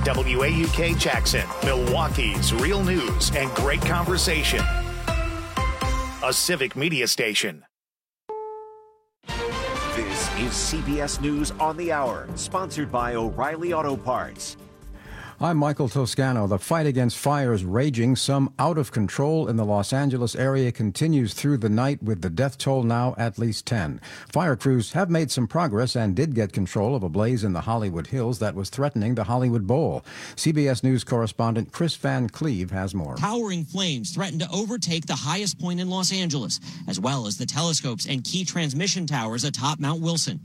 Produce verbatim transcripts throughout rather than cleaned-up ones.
W A U K Jackson, Milwaukee's real news and great conversation. A civic media station. This is C B S News on the Hour, sponsored by O'Reilly Auto Parts. I'm Michael Toscano. The fight against fires raging, some out of control in the Los Angeles area, continues through the night, with the death toll now at least ten. Fire crews have made some progress and did get control of a blaze in the Hollywood Hills that was threatening the Hollywood Bowl. C B S News correspondent Chris Van Cleve has more. Towering flames threaten to overtake the highest point in Los Angeles, as well as the telescopes and key transmission towers atop Mount Wilson.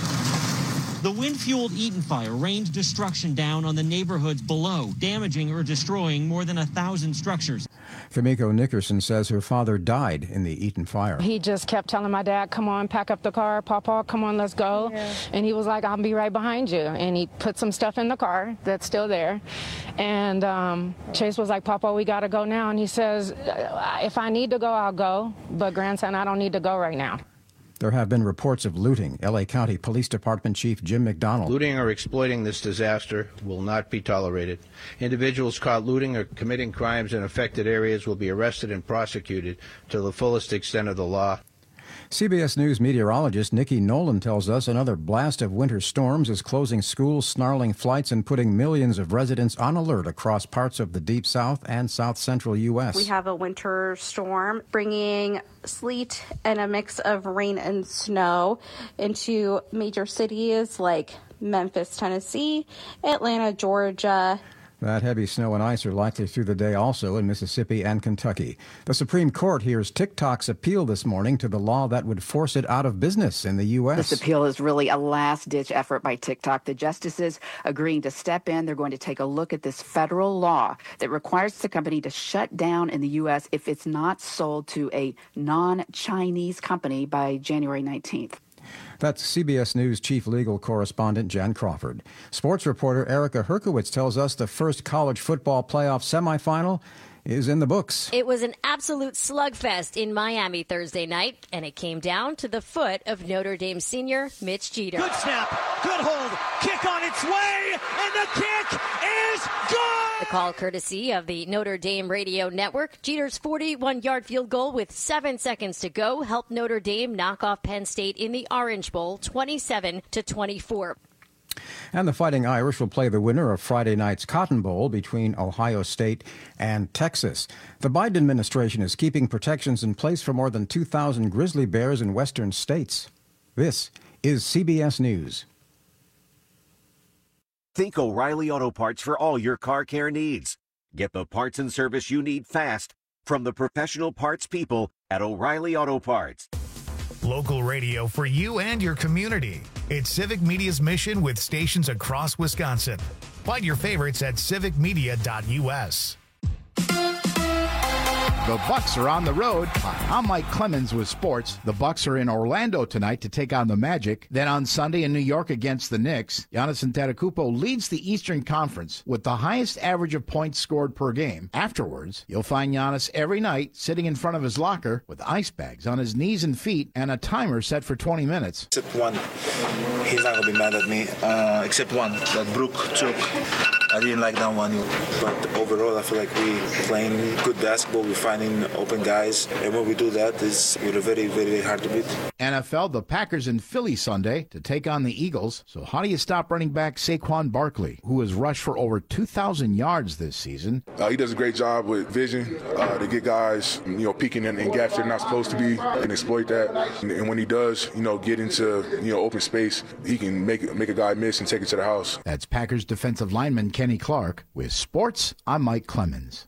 The wind-fueled Eaton fire rained destruction down on the neighborhoods below, damaging or destroying more than a thousand structures. Famiko Nickerson says her father died in the Eaton fire. He just kept telling my dad, come on, pack up the car. Papa, come on, let's go. Yeah. And he was like, I'll be right behind you. And he put some stuff in the car that's still there. And um, Chase was like, Papa, we got to go now. And he says, if I need to go, I'll go. But grandson, I don't need to go right now. There have been reports of looting. L A County Police Department Chief Jim McDonald. Looting or exploiting this disaster will not be tolerated. Individuals caught looting or committing crimes in affected areas will be arrested and prosecuted to the fullest extent of the law. C B S News meteorologist Nikki Nolan tells us another blast of winter storms is closing schools, snarling flights, and putting millions of residents on alert across parts of the Deep South and South Central U S. We have a winter storm bringing sleet and a mix of rain and snow into major cities like Memphis, Tennessee, Atlanta, Georgia. That heavy snow and ice are likely through the day also in Mississippi and Kentucky. The Supreme Court hears TikTok's appeal this morning to the law that would force it out of business in the U S. This appeal is really a last-ditch effort by TikTok. The justices agreeing to step in. They're going to take a look at this federal law that requires the company to shut down in the U S if it's not sold to a non-Chinese company by January nineteenth. That's C B S News chief legal correspondent Jan Crawford. Sports reporter Erica Herkowitz tells us the first college football playoff semifinal is in the books. It was an absolute slugfest in Miami Thursday night, and it came down to the foot of Notre Dame senior Mitch Jeter. Good snap, good hold, kick on its way, and the kick is good! The call courtesy of the Notre Dame radio network. Jeter's forty-one-yard field goal with seven seconds to go helped Notre Dame knock off Penn State in the Orange Bowl twenty-seven to twenty-four. And the Fighting Irish will play the winner of Friday night's Cotton Bowl between Ohio State and Texas. The Biden administration is keeping protections in place for more than two thousand grizzly bears in western states. This is C B S News. Think O'Reilly Auto Parts for all your car care needs. Get the parts and service you need fast from the professional parts people at O'Reilly Auto Parts. Local radio for you and your community. It's Civic Media's mission with stations across Wisconsin. Find your favorites at civic media dot U S. The Bucks are on the road. I'm Mike Clemens with sports. The Bucks are in Orlando tonight to take on the Magic. Then on Sunday in New York against the Knicks. Giannis Antetokounmpo leads the Eastern Conference with the highest average of points scored per game. Afterwards, you'll find Giannis every night sitting in front of his locker with ice bags on his knees and feet and a timer set for twenty minutes. Except one. He's not going to be mad at me. Uh, except one that Brook took. I didn't like that one. But overall, I feel like we playing good basketball. We're finding open guys. And when we do that, it's, we're very, very, very hard to beat. N F L, the Packers in Philly Sunday to take on the Eagles. So how do you stop running back Saquon Barkley, who has rushed for over two thousand yards this season? Uh, he does a great job with vision uh, to get guys, you know, peeking in, in gaps they're not supposed to be and exploit that. And, and when he does, you know, get into, you know, open space, he can make, make a guy miss and take it to the house. That's Packers defensive lineman Kenny Clark. With sports, I'm Mike Clemens.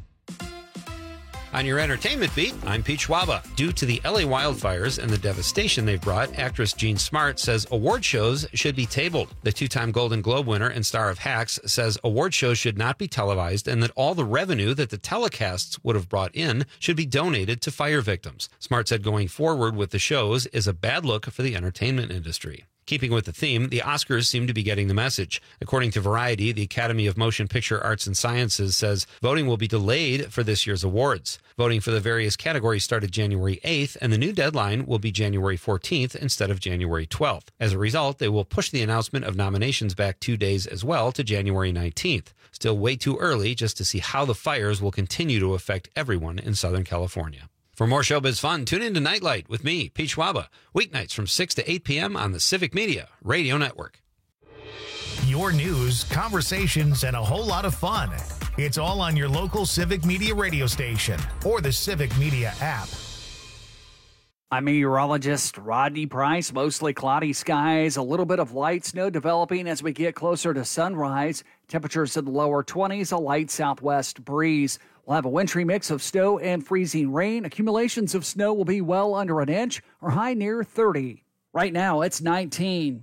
On your entertainment beat, I'm Pete Schwaba. Due to the L A wildfires and the devastation they've brought, actress Jean Smart says award shows should be tabled. The two-time Golden Globe winner and star of Hacks says award shows should not be televised and that all the revenue that the telecasts would have brought in should be donated to fire victims. Smart said going forward with the shows is a bad look for the entertainment industry. Keeping with the theme, the Oscars seem to be getting the message. According to Variety, the Academy of Motion Picture Arts and Sciences says voting will be delayed for this year's awards. Voting for the various categories started January eighth, and the new deadline will be January fourteenth instead of January twelfth. As a result, they will push the announcement of nominations back two days as well to January nineteenth. Still way too early just to see how the fires will continue to affect everyone in Southern California. For more showbiz fun, tune in to Nightlight with me, Pete Schwaba, weeknights from six to eight p.m. on the Civic Media Radio Network. Your news, conversations, and a whole lot of fun. It's all on your local Civic Media radio station or the Civic Media app. I'm meteorologist Rodney Price. Mostly cloudy skies, a little bit of light snow developing as we get closer to sunrise. Temperatures in the lower twenties, a light southwest breeze. We'll have a wintry mix of snow and freezing rain. Accumulations of snow will be well under an inch or high near thirty. Right now, it's nineteen.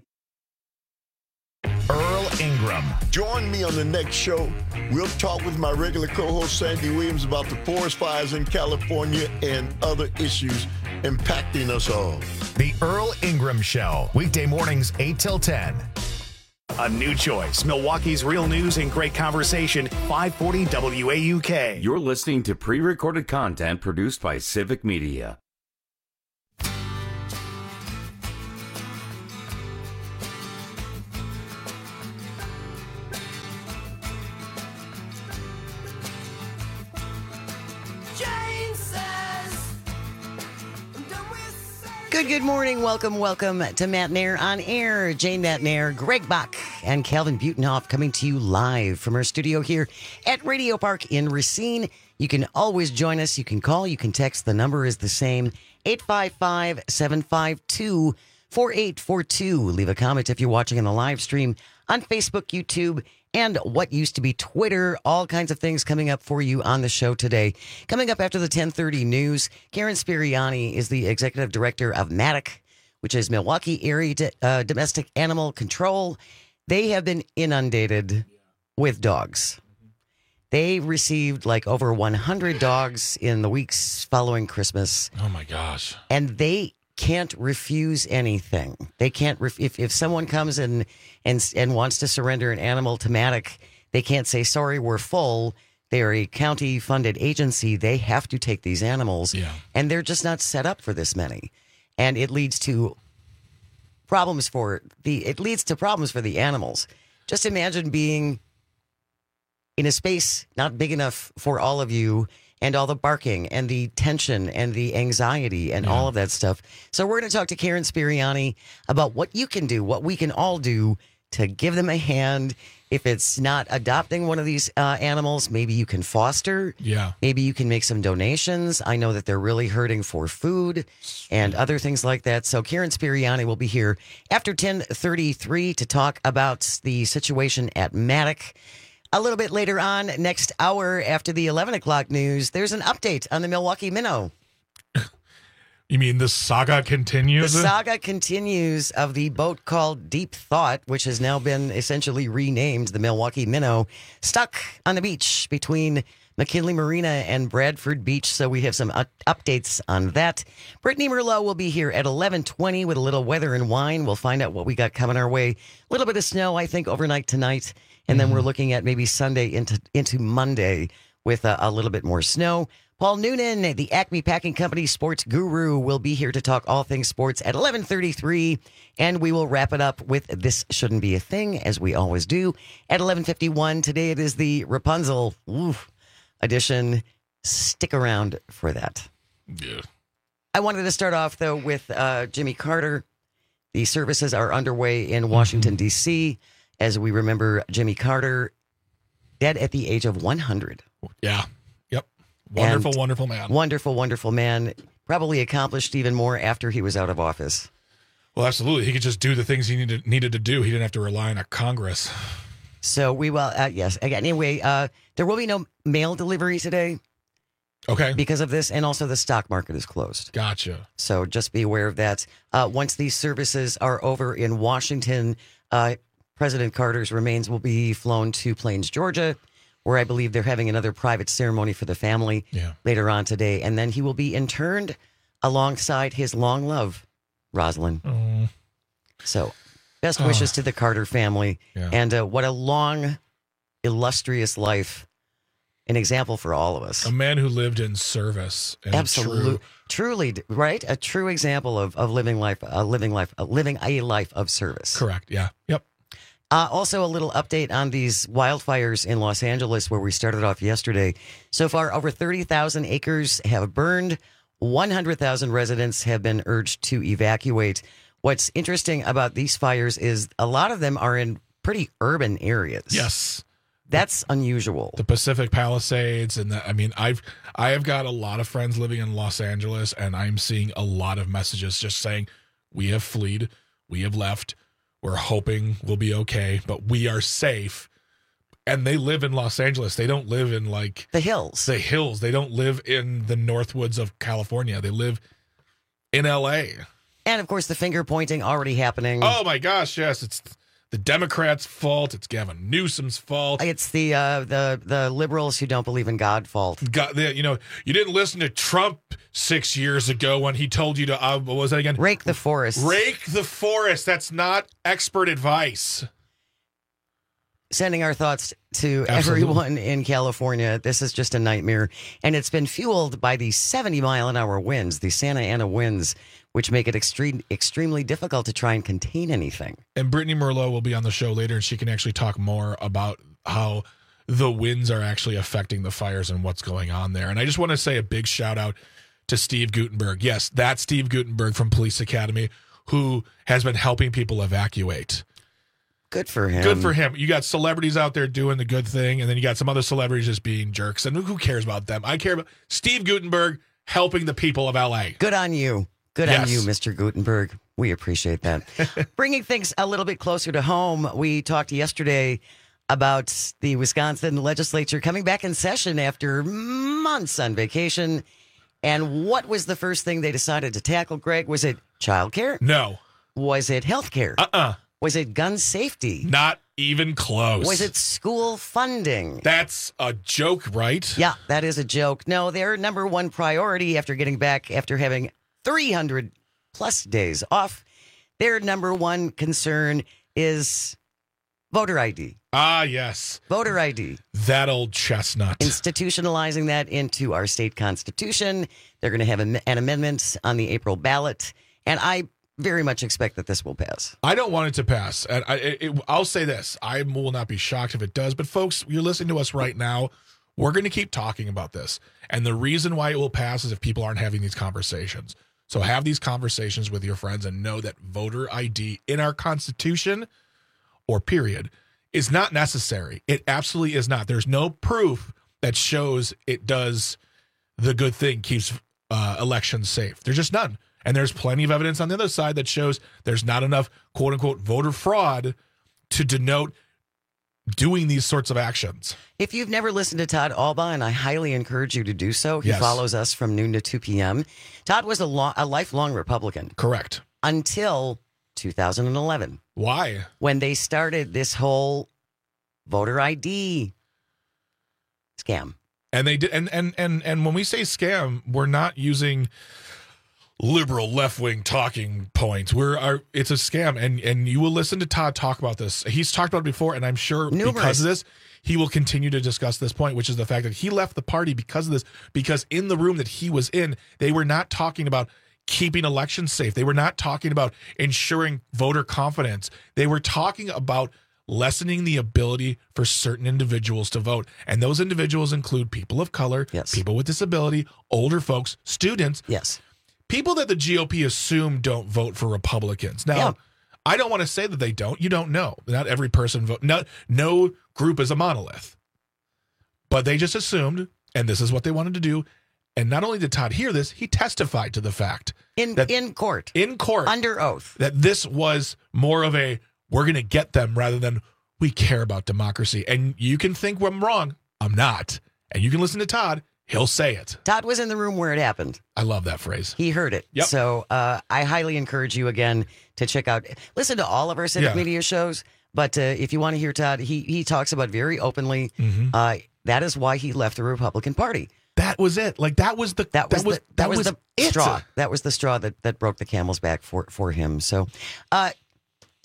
Earl Ingram. Join me on the next show. We'll talk with my regular co-host Sandy Williams about the forest fires in California and other issues impacting us all. The Earl Ingram Show, weekday mornings eight till ten. A new choice, Milwaukee's real news and great conversation, five forty W A U K. You're listening to pre-recorded content produced by Civic Media. Good, good morning. Welcome, welcome to Matt Nair on Air. Jane Matt Nair, Greg Bach, and Calvin Butenhoff coming to you live from our studio here at Radio Park in Racine. You can always join us. You can call. You can text. The number is the same, eight five five, seven five two, four eight four two. Leave a comment if you're watching on the live stream on Facebook, YouTube, and what used to be Twitter. All kinds of things coming up for you on the show today. Coming up after the ten thirty news, Karen Spiriani is the executive director of MADDOC, which is Milwaukee Area uh, Domestic Animal Control. They have been inundated with dogs. They received like over one hundred dogs in the weeks following Christmas. Oh, my gosh. And they can't refuse anything. They can't ref- if if someone comes and and and wants to surrender an animal to MADDOC, they can't say sorry, we're full. They're a county funded agency. They have to take these animals, yeah. and they're just not set up for this many, and it leads to problems for the it leads to problems for the animals. Just imagine being in a space not big enough for all of you. And all the barking and the tension and the anxiety and yeah. all of that stuff. So we're going to talk to Karen Spiriani about what you can do, what we can all do to give them a hand. If it's not adopting one of these uh, animals, maybe you can foster. Yeah. Maybe you can make some donations. I know that they're really hurting for food and other things like that. So Karen Spiriani will be here after ten thirty-three to talk about the situation at MADDOC. A little bit later on, next hour after the eleven o'clock news, there's an update on the Milwaukee Minnow. You mean the saga continues? The saga continues of the boat called Deep Thought, which has now been essentially renamed the Milwaukee Minnow, stuck on the beach between McKinley Marina and Bradford Beach. So we have some uh, updates on that. Brittany Merlot will be here at eleven twenty with a little weather and wine. We'll find out what we got coming our way. A little bit of snow, I think, overnight tonight. And then we're looking at maybe Sunday into into Monday with a, a little bit more snow. Paul Noonan, the Acme Packing Company sports guru, will be here to talk all things sports at eleven thirty-three. And we will wrap it up with This Shouldn't Be a Thing, as we always do, at eleven fifty-one. Today it is the Rapunzel oof, edition. Stick around for that. Yeah. I wanted to start off, though, with uh, Jimmy Carter. The services are underway in Washington, mm-hmm. D C, as we remember Jimmy Carter, dead at the age of one hundred. Yeah. Yep. Wonderful, and wonderful man. Wonderful, wonderful man. Probably accomplished even more after he was out of office. Well, absolutely. He could just do the things he needed needed to do. He didn't have to rely on a Congress. So we will, uh, yes. Again, anyway, uh, there will be no mail delivery today. Okay. Because of this, and also the stock market is closed. Gotcha. So just be aware of that. Uh, once these services are over in Washington, uh, President Carter's remains will be flown to Plains, Georgia, where I believe they're having another private ceremony for the family yeah. later on today. And then he will be interned alongside his long love, Rosalind. Mm. So Best Oh. wishes to the Carter family. Yeah. And uh, what a long, illustrious life. An example for all of us. A man who lived in service. And Absolutely. True, Truly, right? A true example of, of living life, a living life, a living a life of service. correct. Yeah. Yep. Uh, also, a little update on these wildfires in Los Angeles, where we started off yesterday. So far, over thirty thousand acres have burned. one hundred thousand residents have been urged to evacuate. What's interesting about these fires is a lot of them are in pretty urban areas. Yes. That's unusual. The Pacific Palisades, and the, I mean, I've I have got a lot of friends living in Los Angeles, and I'm seeing a lot of messages just saying, "We have fled, we have left, we're hoping we'll be okay, but we are safe." And they live in Los Angeles. They don't live in like the hills. The hills. They don't live in the Northwoods of California. They live in L A. And of course, the finger pointing already happening. Oh my gosh, yes, it's the Democrats' fault. It's Gavin Newsom's fault. It's the uh, the the liberals who don't believe in God fault. God, you know, you didn't listen to Trump six years ago when he told you to, uh, what was that again? Rake the forest. Rake the forest. That's not expert advice. Sending our thoughts to Absolutely. everyone in California. This is just a nightmare. And it's been fueled by the seventy mile an hour winds, the Santa Ana winds, which make it extreme, extremely difficult to try and contain anything. And Brittany Merlot will be on the show later, and she can actually talk more about how the winds are actually affecting the fires and what's going on there. And I just want to say a big shout out to Steve Gutenberg. Yes, that's Steve Gutenberg from Police Academy, who has been helping people evacuate. Good for him. Good for him. You got celebrities out there doing the good thing, and then you got some other celebrities just being jerks. And who cares about them? I care about Steve Gutenberg helping the people of L A. Good on you. Good Yes. on you, Mister Gutenberg. We appreciate that. Bringing things a little bit closer to home, we talked yesterday about the Wisconsin legislature coming back in session after months on vacation. And what was the first thing they decided to tackle, Greg? Was it childcare? No. Was it health care? Uh-uh. Was it gun safety? Not even close. Was it school funding? That's a joke, right? Yeah, that is a joke. No, their number one priority after getting back, after having three hundred plus days off, their number one concern is voter I D. Ah, yes. Voter I D. That old chestnut. Institutionalizing that into our state constitution. They're going to have an an amendment on the April ballot. And I very much expect that this will pass. I don't want it to pass. And I, it, it- I'll say this. I will not be shocked if it does. But folks, you're listening to us right now. We're going to keep talking about this. And the reason why it will pass is if people aren't having these conversations. So have these conversations with your friends and know that voter I D in our Constitution, or period, is not necessary. It absolutely is not. There's no proof that shows it does the good thing, keeps uh, elections safe. There's just none. And there's plenty of evidence on the other side that shows there's not enough quote unquote voter fraud to denote doing these sorts of actions. If you've never listened to Todd Alba, and I highly encourage you to do so, he Yes. follows us from noon to two p.m. Todd was a, lo- a lifelong Republican. Correct. Until two thousand eleven. Why? When they started this whole voter I D scam. And they did, and and and and when we say scam, we're not using liberal left wing talking points. We're our, it's a scam, and and you will listen to Todd talk about this. He's talked about it before, and I'm sure Numerous. because of this, he will continue to discuss this point, which is the fact that he left the party because of this. Because in the room that he was in, they were not talking about keeping elections safe. They were not talking about ensuring voter confidence. They were talking about lessening the ability for certain individuals to vote. And those individuals include people of color, yes. people with disability, older folks, students. Yes. People that the G O P assume don't vote for Republicans. Now, Yeah. I don't want to say that they don't. You don't know. Not every person vote. No, no group is a monolith. But they just assumed, and this is what they wanted to do. And not only did Todd hear this, he testified to the fact In that in court. in court Under oath. that this was more of a we're going to get them rather than we care about democracy. And you can think I'm wrong. I'm not. And you can listen to Todd. He'll say it. Todd was in the room where it happened. I love that phrase. He heard it. Yep. So uh, I highly encourage you again to check out, listen to all of our civic Yeah. media shows. But uh, if you want to hear Todd, he he talks about very openly. Mhm. Uh, that is why he left the Republican Party. That was it. Like that was the That was that was the, that, was, the it. straw. That was the straw that, that broke the camel's back for for him. So, uh,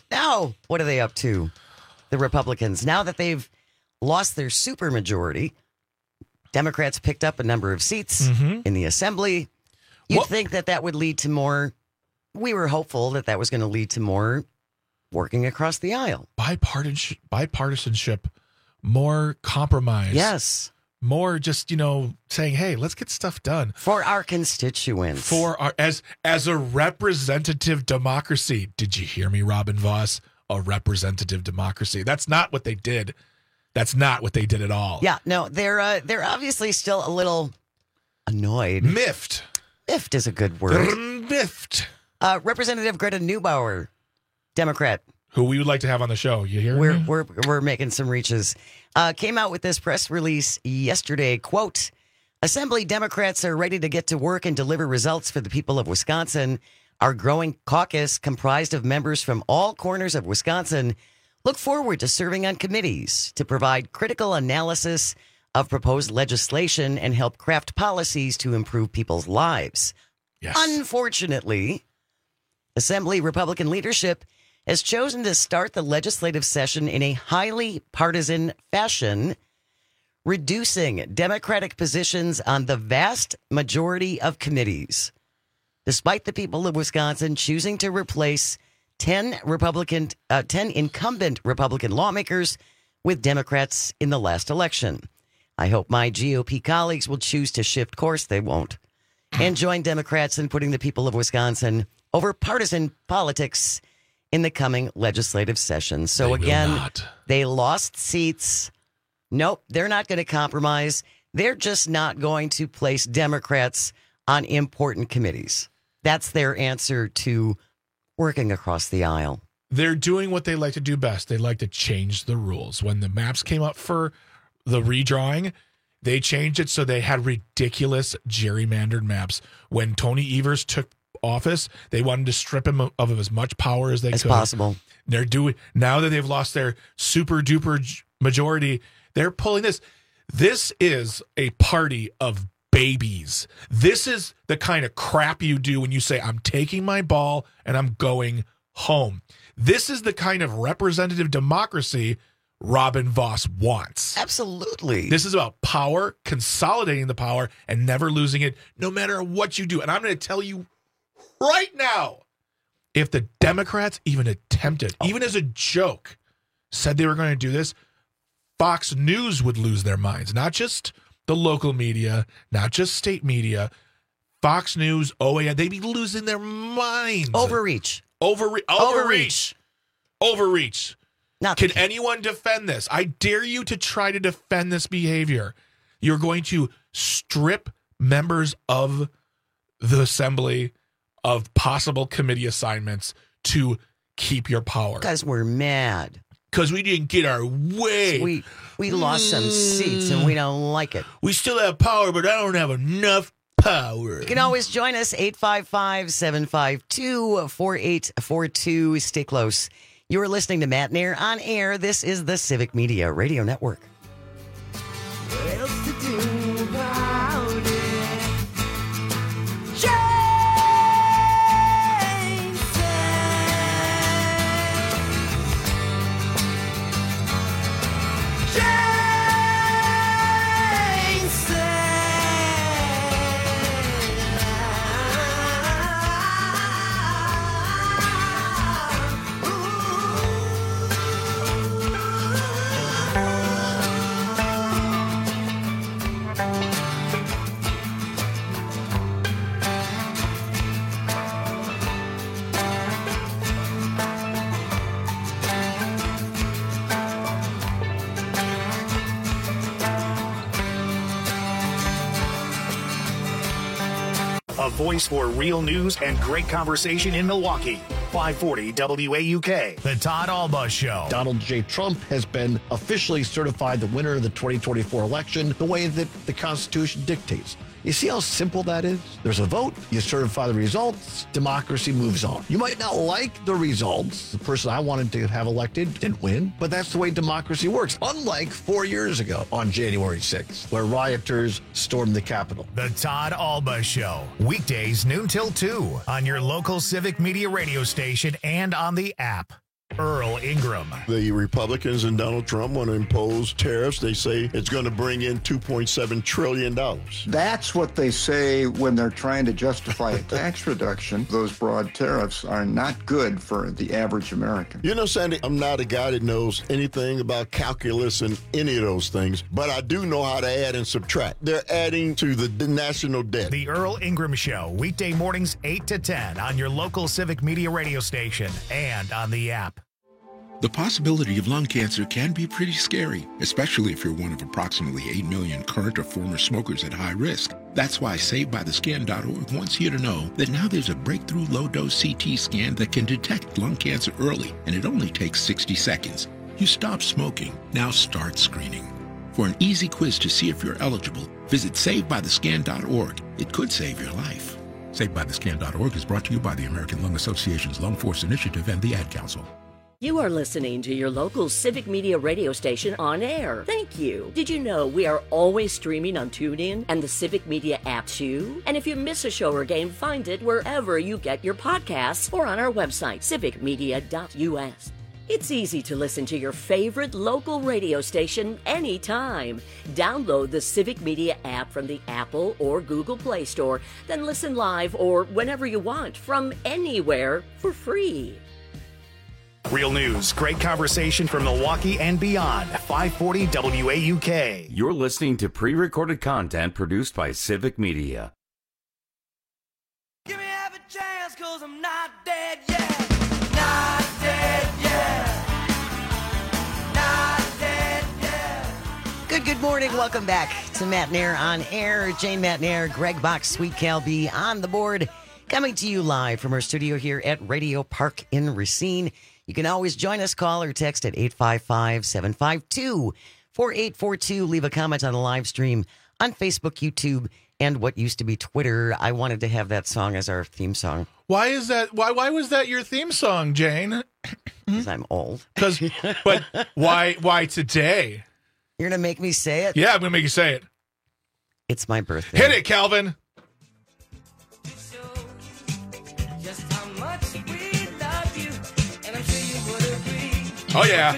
Now, what are they up to? The Republicans. Now that they've lost their supermajority, Democrats picked up a number of seats Mhm. in the assembly. You'd What- think that that would lead to more. We were hopeful that that was going to lead to more working across the aisle. Bipartisanship, bipartisanship, more compromise. Yes. More just, you know, saying, hey, let's get stuff done. For our constituents. For our as as a representative democracy. Did you hear me, Robin Voss? A representative democracy. That's not what they did. That's not what they did at all. Yeah, no, they're uh, they're obviously still a little annoyed. Miffed. Miffed is a good word. They're miffed. Uh, Representative Greta Neubauer, Democrat. Who we would like to have on the show. You hear We're me? we're we're making some reaches. Uh, came out with this press release yesterday. Quote: Assembly Democrats are ready to get to work and deliver results for the people of Wisconsin. Our growing caucus, comprised of members from all corners of Wisconsin, look forward to serving on committees to provide critical analysis of proposed legislation and help craft policies to improve people's lives. Yes. Unfortunately, Assembly Republican leadership has chosen to start the legislative session in a highly partisan fashion, reducing Democratic positions on the vast majority of committees, despite the people of Wisconsin choosing to replace ten Republican, uh, ten incumbent Republican lawmakers with Democrats in the last election. I hope my G O P colleagues will choose to shift course. They won't. And join Democrats in putting the people of Wisconsin over partisan politics in the coming legislative session. So They will again, not. they lost seats. Nope, they're not going to compromise. They're just not going to place Democrats on important committees. That's their answer to working across the aisle. They're doing what they like to do best. They like to change the rules. When the maps came up for the redrawing, they changed it so they had ridiculous gerrymandered maps. When Tony Evers took office, they wanted to strip him of, of as much power as they As could. possible. They're doing now that they've lost their super duper j- majority. They're pulling this. This is a party of babies. This is the kind of crap you do when you say, I'm taking my ball and I'm going home. This is the kind of representative democracy Robin Voss wants. Absolutely. This is about power, consolidating the power, and never losing it, no matter what you do. And I'm going to tell you right now, if the Democrats even attempted, oh. even as a joke, said they were going to do this, Fox News would lose their minds. Not just the local media, not just state media. Fox News, O A N, they'd be losing their minds. Overreach. Overre- overreach. Overreach. Overreach. Not Can anyone defend this? I dare you to try to defend this behavior. You're going to strip members of the assembly of possible committee assignments to keep your power. Because we're mad. Because we didn't get our way. We we lost some seats and we don't like it. We still have power, but I don't have enough power. You can always join us, eight five five, seven five two, four eight four two. Stay close. You are listening to Matt Nair on air. This is the Civic Media Radio Network. What else to do about it? A voice for real news and great conversation in Milwaukee. five forty W A U K. The Todd Alba Show. Donald J. Trump has been officially certified the winner of the twenty twenty-four election the way that the Constitution dictates. You see how simple that is? There's a vote, you certify the results, democracy moves on. You might not like the results. The person I wanted to have elected didn't win, but that's the way democracy works. Unlike four years ago on January sixth, where rioters stormed the Capitol. The Todd Alba Show. Weekdays noon till two on your local Civic Media radio station and on the app. Earl Ingram. The Republicans and Donald Trump want to impose tariffs. They say it's going to bring in two point seven trillion dollars. That's what they say when they're trying to justify a tax reduction. Those broad tariffs are not good for the average American. You know, Sandy, I'm not a guy that knows anything about calculus and any of those things, but I do know how to add and subtract. They're adding to the, the national debt. The Earl Ingram Show, weekday mornings eight to ten on your local Civic Media radio station and on the app. The possibility of lung cancer can be pretty scary, especially if you're one of approximately eight million current or former smokers at high risk. That's why Saved By The Scan dot org wants you to know that now there's a breakthrough low-dose C T scan that can detect lung cancer early, and it only takes sixty seconds. You stop smoking, now start screening. For an easy quiz to see if you're eligible, visit Saved By The Scan dot org. It could save your life. Saved By The Scan dot org is brought to you by the American Lung Association's Lung Force Initiative and the Ad Council. You are listening to your local Civic Media radio station on air. Thank you. Did you know we are always streaming on TuneIn and the Civic Media app too? And if you miss a show or game, find it wherever you get your podcasts or on our website, civic media dot u s. It's easy to listen to your favorite local radio station anytime. Download the Civic Media app from the Apple or Google Play Store, then listen live or whenever you want from anywhere for free. Real news, great conversation from Milwaukee and beyond. five forty W A U K. You're listening to pre-recorded content produced by Civic Media. Give me half a chance, cause I'm not dead yet. Not dead yet. Not dead yet. Good, good morning. Welcome back to Matt Nair on air. Jane Matt Nair, Greg Box, Sweet Cal B on the board. Coming to you live from our studio here at Radio Park in Racine. You can always join us, call or text at eight five five, seven five two, four eight four two. Leave a comment on the live stream on Facebook, YouTube, and what used to be Twitter. I wanted to have that song as our theme song. Why is that? Why why was that your theme song, Jane? Because I'm old. Because, but why why today? You're gonna make me say it? Yeah, I'm gonna make you say it. It's my birthday. Hit it, Calvin. Oh, yeah.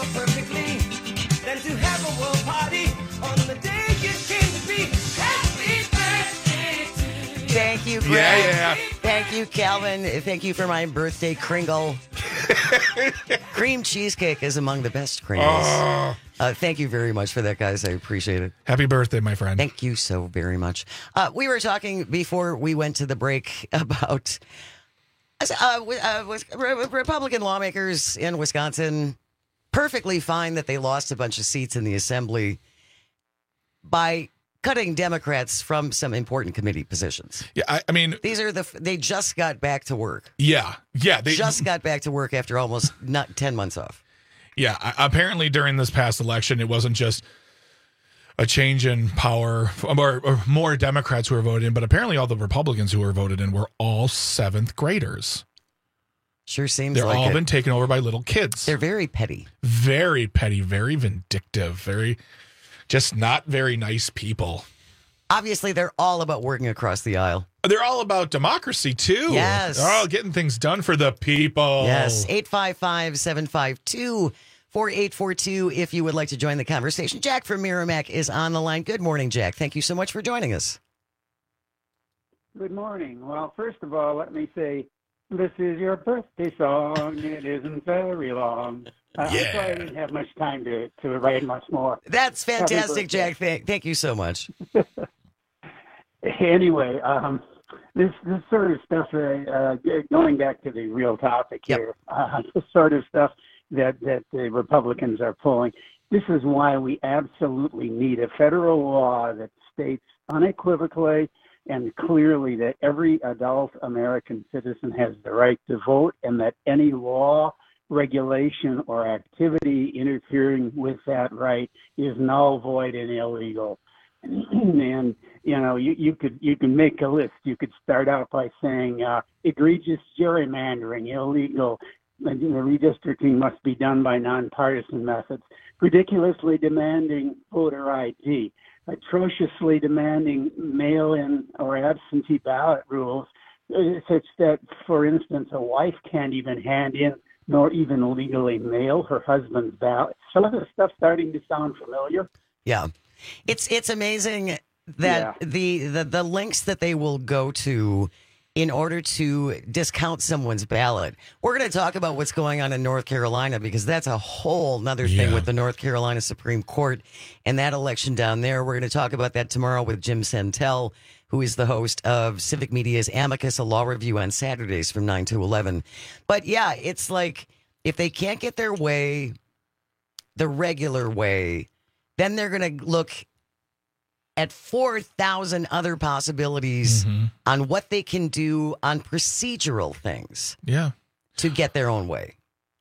Thank you, Greg. Yeah, yeah. Thank you, Calvin. Thank you for my birthday Kringle. Cream cheesecake is among the best Kringles. Oh. Uh, thank you very much for that, guys. I appreciate it. Happy birthday, my friend. Thank you so very much. Uh, we were talking before we went to the break about uh, uh, with Republican lawmakers in Wisconsin. Perfectly fine that they lost a bunch of seats in the assembly by cutting Democrats from some important committee positions. Yeah, I, I mean, these are the they just got back to work. Yeah, yeah, they just got back to work after almost not ten months off. Yeah, apparently during this past election, it wasn't just a change in power or, or more Democrats who were voted in, but apparently all the Republicans who were voted in were all seventh graders. Sure seems They're like all it. been taken over by little kids. They're very petty. Very petty, very vindictive, very just not very nice people. Obviously, they're all about working across the aisle. They're all about democracy, too. Yes. They're all getting things done for the people. Yes. eight five five, seven five two, four eight four two if you would like to join the conversation. Jack from Merrimack is on the line. Good morning, Jack. Thank you so much for joining us. Good morning. Well, first of all, let me say, this is your birthday song. It isn't very long. Uh, Yeah. I'm sorry I didn't have much time to, to write much more. That's Happy fantastic, birthday. Jack. Thank, thank you so much. Anyway, um, this this sort of stuff, uh, going back to the real topic here, uh, this sort of stuff that, that the Republicans are pulling, this is why we absolutely need a federal law that states unequivocally and clearly that every adult American citizen has the right to vote, and that any law, regulation, or activity interfering with that right is null, void, and illegal. And you know, you, you could you can make a list. You could start out by saying uh, egregious gerrymandering, illegal. And, you know, redistricting must be done by nonpartisan methods. Ridiculously demanding voter I D. Atrociously demanding mail-in or absentee ballot rules, uh, such that, for instance, a wife can't even hand in nor even legally mail her husband's ballot. Some of this stuff starting to sound familiar. Yeah. It's it's amazing that Yeah. the, the the links that they will go to in order to discount someone's ballot. We're going to talk about what's going on in North Carolina because that's a whole nother thing Yeah. with the North Carolina Supreme Court and that election down there. We're going to talk about that tomorrow with Jim Santel, who is the host of Civic Media's Amicus, a law review on Saturdays from nine to eleven. But yeah, it's like if they can't get their way the regular way, then they're going to look at four thousand other possibilities Mm-hmm. on what they can do on procedural things Yeah. to get their own way.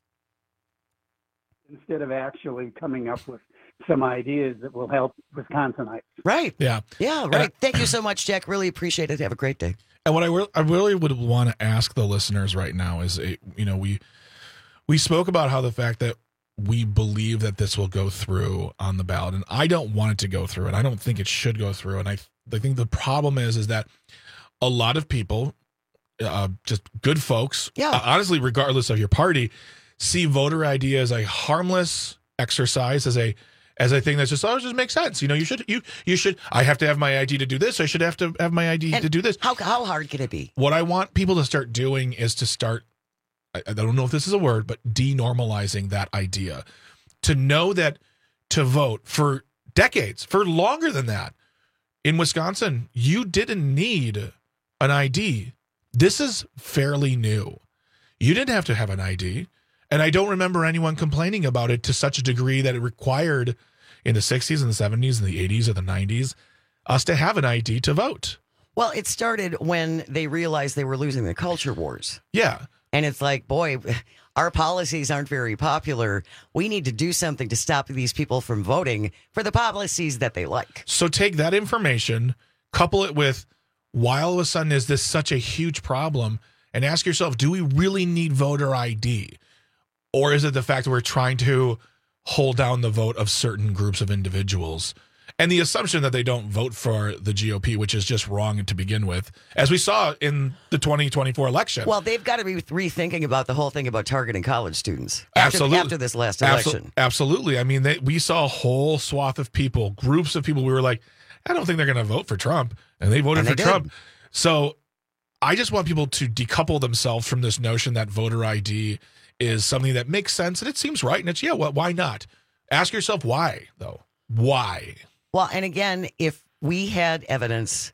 Instead of actually coming up with some ideas that will help Wisconsinites. Right. Yeah. Yeah, And right. I- Thank you so much, Jack. Really appreciate it. Have a great day. And what I, re- I really would want to ask the listeners right now is, a, you know, we we spoke about how the fact that we believe that this will go through on the ballot, and I don't want it to go through, and I don't think it should go through. And I, I think the problem is, is that a lot of people, uh, just good folks, Yeah. uh, honestly, regardless of your party, see voter I D as a harmless exercise, as a as a thing that's just, oh, it just makes sense. You know, you should you you should. I have to have my I D to do this. I should have to have my I D And to do this. How how hard can it be? What I want people to start doing is to start, I, I don't know if this is a word, but denormalizing that idea. To know that to vote for decades, for longer than that, in Wisconsin, you didn't need an I D. This is fairly new. You didn't have to have an I D. And I don't remember anyone complaining about it to such a degree that it required in the sixties and the seventies and the eighties or the nineties us to have an I D to vote. Well, it started when they realized they were losing the culture wars. Yeah. And it's like, boy, our policies aren't very popular. We need to do something to stop these people from voting for the policies that they like. So take that information, couple it with why all of a sudden is this such a huge problem, and ask yourself, do we really need voter I D? Or is it the fact that we're trying to hold down the vote of certain groups of individuals? And the assumption that they don't vote for the G O P, which is just wrong to begin with, as we saw in the twenty twenty-four election. Well, they've got to be rethinking about the whole thing about targeting college students after, Absolutely. after this last Absol- election. Absolutely. I mean, they, we saw a whole swath of people, groups of people. We were like, I don't think they're going to vote for Trump. And they voted And for they Trump. did. So I just want people to decouple themselves from this notion that voter I D is something that makes sense and it seems right. And it's, yeah, well, why not? Ask yourself why, though. Why? Well, and again, if we had evidence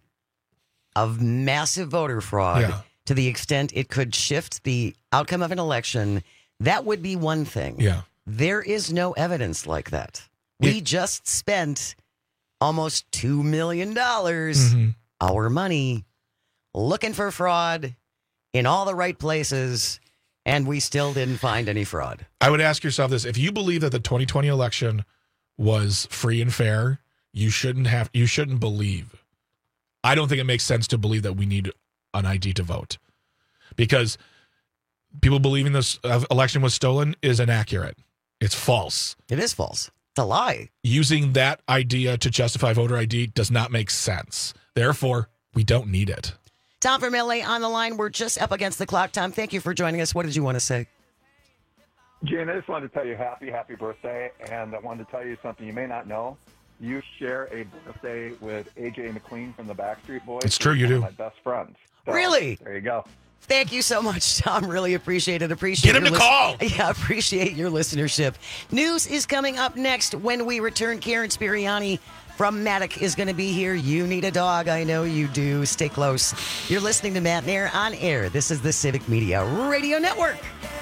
of massive voter fraud Yeah. to the extent it could shift the outcome of an election, that would be one thing. Yeah. There is no evidence like that. We just spent almost two million dollars, Mhm. our money, looking for fraud in all the right places, and we still didn't find any fraud. I would ask yourself this. If you believe that the twenty twenty election was free and fair, you shouldn't have, you shouldn't believe. I don't think it makes sense to believe that we need an I D to vote, because people believing this uh, election was stolen is inaccurate. It's false. It is false. It's a lie. Using that idea to justify voter I D does not make sense. Therefore, we don't need it. Tom from L A on the line. We're just up against the clock. Tom, thank you for joining us. What did you want to say? Jane, I just wanted to tell you happy, happy birthday, and I wanted to tell you something you may not know. You share a birthday with A J McLean from the Backstreet Boys. It's true, He's you one do. of my best friends. So, Really? There you go. Thank you so much, Tom. Really appreciate it. Appreciate Get him your to call. Yeah, appreciate your listenership. News is coming up next when we return. Karen Spiriani from Matic is going to be here. You need a dog. I know you do. Stay close. You're listening to Matt Nair on air. This is the Civic Media Radio Network.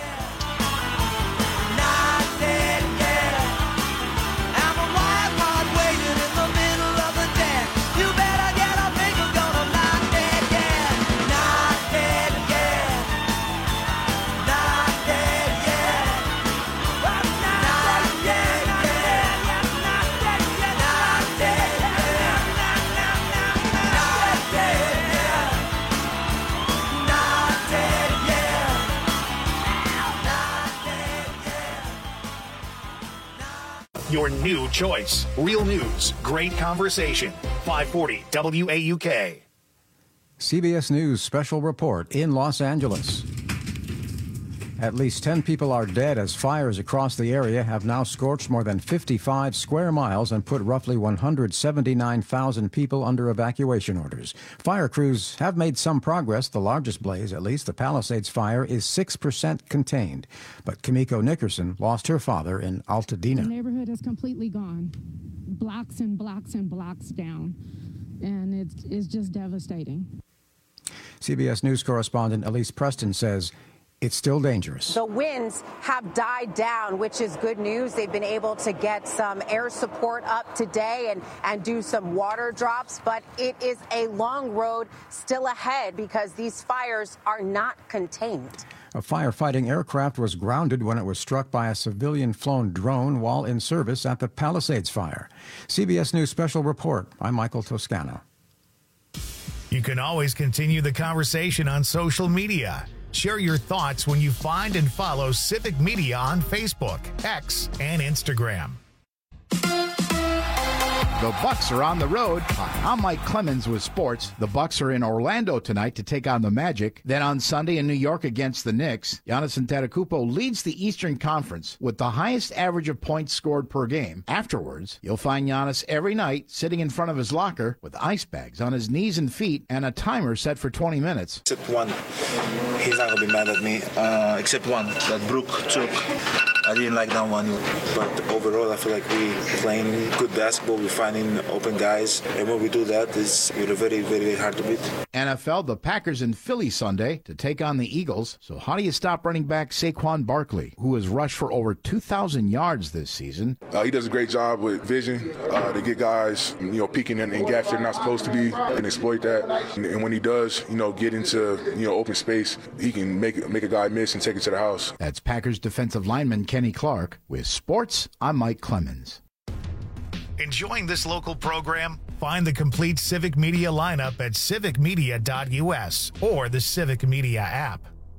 Your new choice. Real news, great conversation. five forty W A U K. C B S News special report in Los Angeles. At least ten people are dead as fires across the area have now scorched more than fifty-five square miles and put roughly one hundred seventy-nine thousand people under evacuation orders. Fire crews have made some progress. The largest blaze, at least the Palisades fire, is six percent contained. But Kimiko Nickerson lost her father in Altadena. The neighborhood is completely gone. Blocks and blocks and blocks down. And it's, it's just devastating. C B S News correspondent Elise Preston says it's still dangerous. The winds have died down, which is good news. They've been able to get some air support up today and, and do some water drops, but it is a long road still ahead because these fires are not contained. A firefighting aircraft was grounded when it was struck by a civilian-flown drone while in service at the Palisades fire. C B S News Special Report. I'm Michael Toscano. You can always continue the conversation on social media. Share your thoughts when you find and follow Civic Media on Facebook, X, and Instagram. The Bucks are on the road. I'm Mike Clemens with sports. The Bucks are in Orlando tonight to take on the Magic. Then on Sunday in New York against the Knicks. Giannis Antetokounmpo leads the Eastern Conference with the highest average of points scored per game. Afterwards, you'll find Giannis every night sitting in front of his locker with ice bags on his knees and feet and a timer set for twenty minutes. Except one, he's not going to be mad at me. Uh, except one, that Brook took. I didn't like that one, but overall I feel like we playing good basketball. We're finding open guys, and when we do that, it's we're very, very hard to beat. N F L, the Packers in Philly Sunday to take on the Eagles. So how do you stop running back Saquon Barkley, who has rushed for over two thousand yards this season? Uh, he does a great job with vision uh, to get guys, you know, peeking in, in gaps they're not supposed to be and exploit that. And, and when he does, you know, get into, you know, open space, he can make make a guy miss and take it to the house. That's Packers defensive lineman Kenny Clark. With sports, I'm Mike Clemens. Enjoying this local program? Find the complete Civic Media lineup at civic media dot U S or the Civic Media app.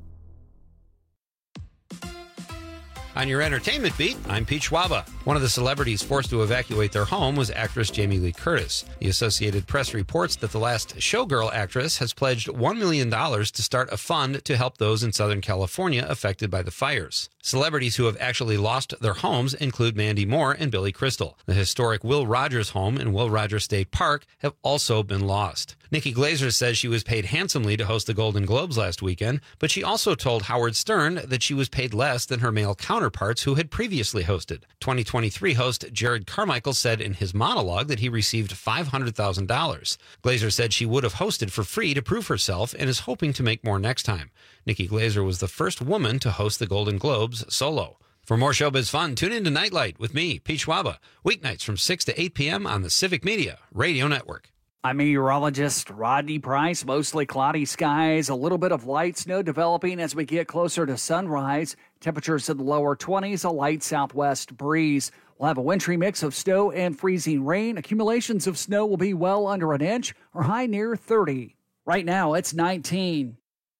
On your entertainment beat, I'm Pete Schwaba. One of the celebrities forced to evacuate their home was actress Jamie Lee Curtis. The Associated Press reports that the last Showgirl actress has pledged one million dollars to start a fund to help those in Southern California affected by the fires. Celebrities who have actually lost their homes include Mandy Moore and Billy Crystal. The historic Will Rogers home in Will Rogers State Park have also been lost. Nikki Glaser says she was paid handsomely to host the Golden Globes last weekend, but she also told Howard Stern that she was paid less than her male counterparts who had previously hosted. twenty twenty-three host Jared Carmichael said in his monologue that he received five hundred thousand dollars. Glaser said she would have hosted for free to prove herself and is hoping to make more next time. Nikki Glaser was the first woman to host the Golden Globes solo. For more showbiz fun, tune in to Nightlight with me, Pete Schwaba, weeknights from six to eight p.m. on the Civic Media Radio Network. I'm meteorologist Rodney Price. Mostly cloudy skies, a little bit of light snow developing as we get closer to sunrise. Temperatures in the lower twenties, a light southwest breeze. We'll have a wintry mix of snow and freezing rain. Accumulations of snow will be well under an inch or high near thirty. Right now, it's nineteen.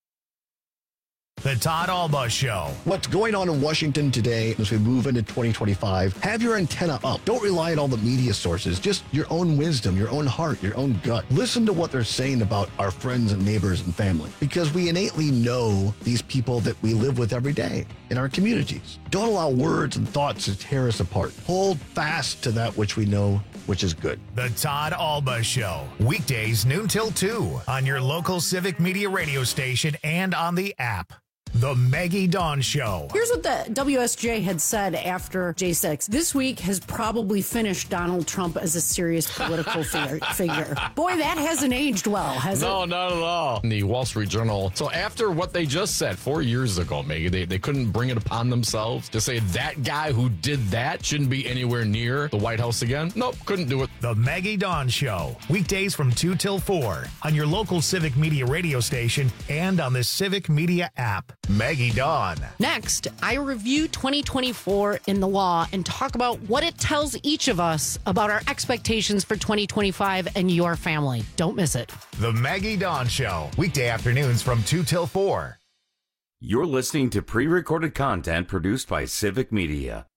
The Todd Alba Show. What's going on in Washington today as we move into twenty twenty-five? Have your antenna up. Don't rely on all the media sources. Just your own wisdom, your own heart, your own gut. Listen to what they're saying about our friends and neighbors and family, because we innately know these people that we live with every day in our communities. Don't allow words and thoughts to tear us apart. Hold fast to that which we know, which is good. The Todd Alba Show. Weekdays noon till two on your local Civic Media radio station and on the app. The Maggie Dawn Show. Here's what the W S J had said after J six. This week has probably finished Donald Trump as a serious political figure. figure. Boy, that hasn't aged well, has no, it? No, not at all. In the Wall Street Journal. So after what they just said four years ago, Maggie, they, they couldn't bring it upon themselves to say that guy who did that shouldn't be anywhere near the White House again. Nope, couldn't do it. The Maggie Dawn Show. Weekdays from two till four on your local Civic Media radio station and on the Civic Media app. Maggie Dawn. Next, I review twenty twenty-four in the law and talk about what it tells each of us about our expectations for twenty twenty-five and your family. Don't miss it. The Maggie Dawn Show. Weekday afternoons from two till four. You're listening to pre-recorded content produced by Civic Media.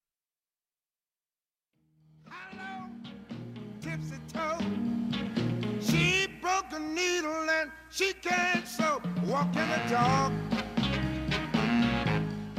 She broke a needle and she can't sew. Walk in the dark.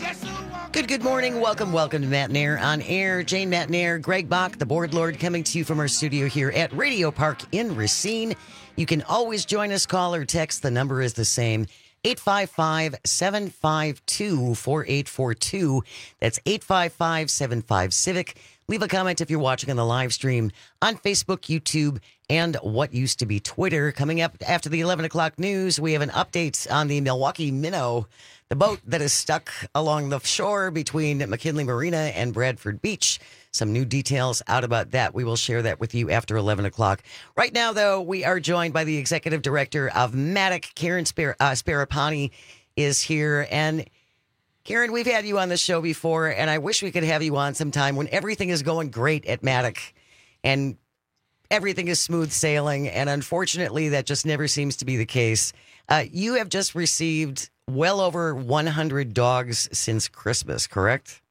Good, good morning. Welcome, welcome to Matt and Air on Air. Jane, Matt and Air, Greg Bach, the board lord, coming to you from our studio here at Radio Park in Racine. You can always join us, call or text. The number is the same, eight five five, seven five two, four eight four two. That's eight five five, seven five, Civic. Leave a comment if you're watching on the live stream on Facebook, YouTube, and what used to be Twitter. Coming up after the eleven o'clock news, we have an update on the Milwaukee Minnow, the boat that is stuck along the shore between McKinley Marina and Bradford Beach. Some new details out about that. We will share that with you after eleven o'clock. Right now, though, we are joined by the executive director of Matic, Karen Spar- uh, Sparapani is here. And Karen, we've had you on the show before, and I wish we could have you on sometime when everything is going great at Matic and everything is smooth sailing. And unfortunately, that just never seems to be the case. Uh, you have just received well over one hundred dogs since Christmas, correct?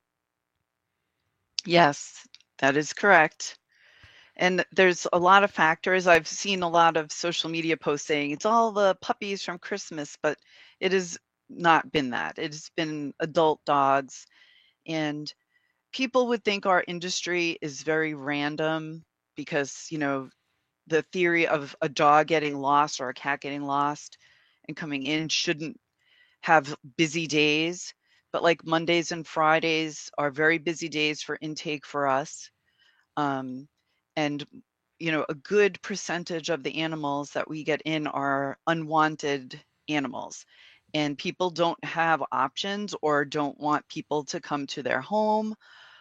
Yes, that is correct. And there's a lot of factors. I've seen a lot of social media posts saying it's all the puppies from Christmas, but it has not been that. It's been adult dogs. And people would think our industry is very random because, you know, the theory of a dog getting lost or a cat getting lost and coming in shouldn't have busy days. But like Mondays and Fridays are very busy days for intake for us. Um, and, you know, a good percentage of the animals that we get in are unwanted animals. And people don't have options or don't want people to come to their home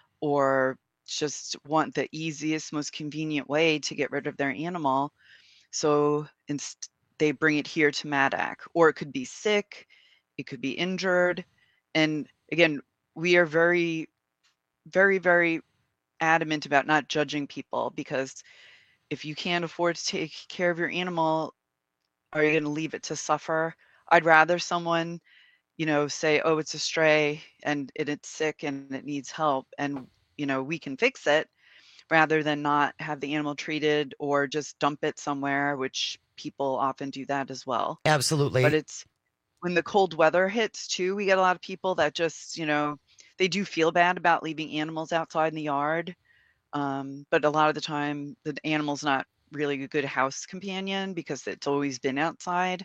or just want the easiest, most convenient way to get rid of their animal. So inst- they bring it here to Matic, or it could be sick, it could be injured. And again, we are very, very, very adamant about not judging people, because if you can't afford to take care of your animal, are you going to leave it to suffer? I'd rather someone, you know, say, oh, it's a stray and it, it's sick and it needs help and, you know, we can fix it, rather than not have the animal treated or just dump it somewhere, which people often do that as well. Absolutely. But it's when the cold weather hits too, we get a lot of people that just, you know, they do feel bad about leaving animals outside in the yard. Um, but a lot of the time the animal's not really a good house companion because it's always been outside.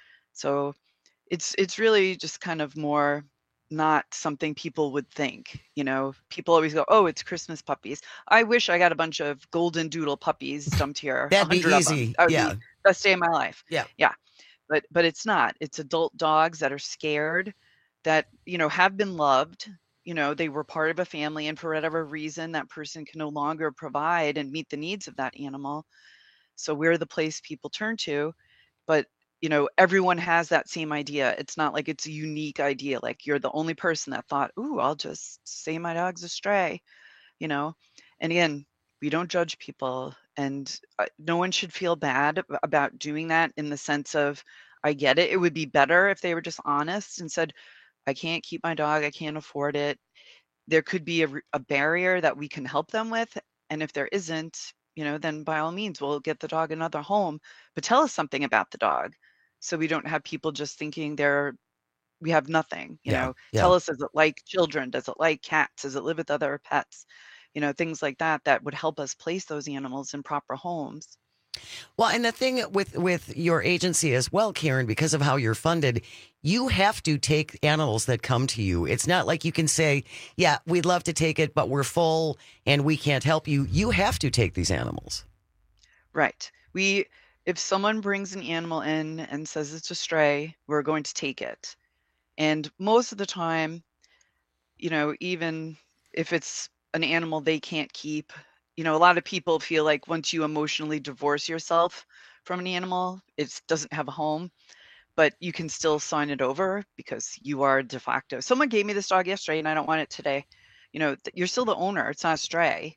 So it's it's really just kind of more not something people would think. You know, people always go, oh, it's Christmas puppies. I wish I got a bunch of golden doodle puppies dumped here. That'd be one hundred of them. easy. That would Yeah. be the best day of my life. Yeah. Yeah. But but it's not. It's adult dogs that are scared, that, you know, have been loved. You know, they were part of a family, and for whatever reason, that person can no longer provide and meet the needs of that animal. So we're the place people turn to. But you know, everyone has that same idea. It's not like it's a unique idea. Like you're the only person that thought, ooh, I'll just say my dog's a stray, you know? And again, we don't judge people, and uh, no one should feel bad ab- about doing that, in the sense of, I get it. It would be better if they were just honest and said, I can't keep my dog. I can't afford it. There could be a, r- a barrier that we can help them with. And if there isn't, you know, then by all means, we'll get the dog another home, but tell us something about the dog. So we don't have people just thinking they're, we have nothing, you Yeah, know, yeah. tell us, does it like children? Does it like cats? Does it live with other pets? You know, things like that, that would help us place those animals in proper homes. Well, and the thing with, with your agency as well, Karen, because of how you're funded, you have to take animals that come to you. It's not like you can say, yeah, we'd love to take it, but we're full and we can't help you. You have to take these animals. Right. We, if someone brings an animal in and says it's a stray, we're going to take it. And most of the time, you know, even if it's an animal they can't keep, you know, a lot of people feel like once you emotionally divorce yourself from an animal, it doesn't have a home, but you can still sign it over because you are de facto. Someone gave me this dog yesterday and I don't want it today. You know, th- you're still the owner. It's not a stray.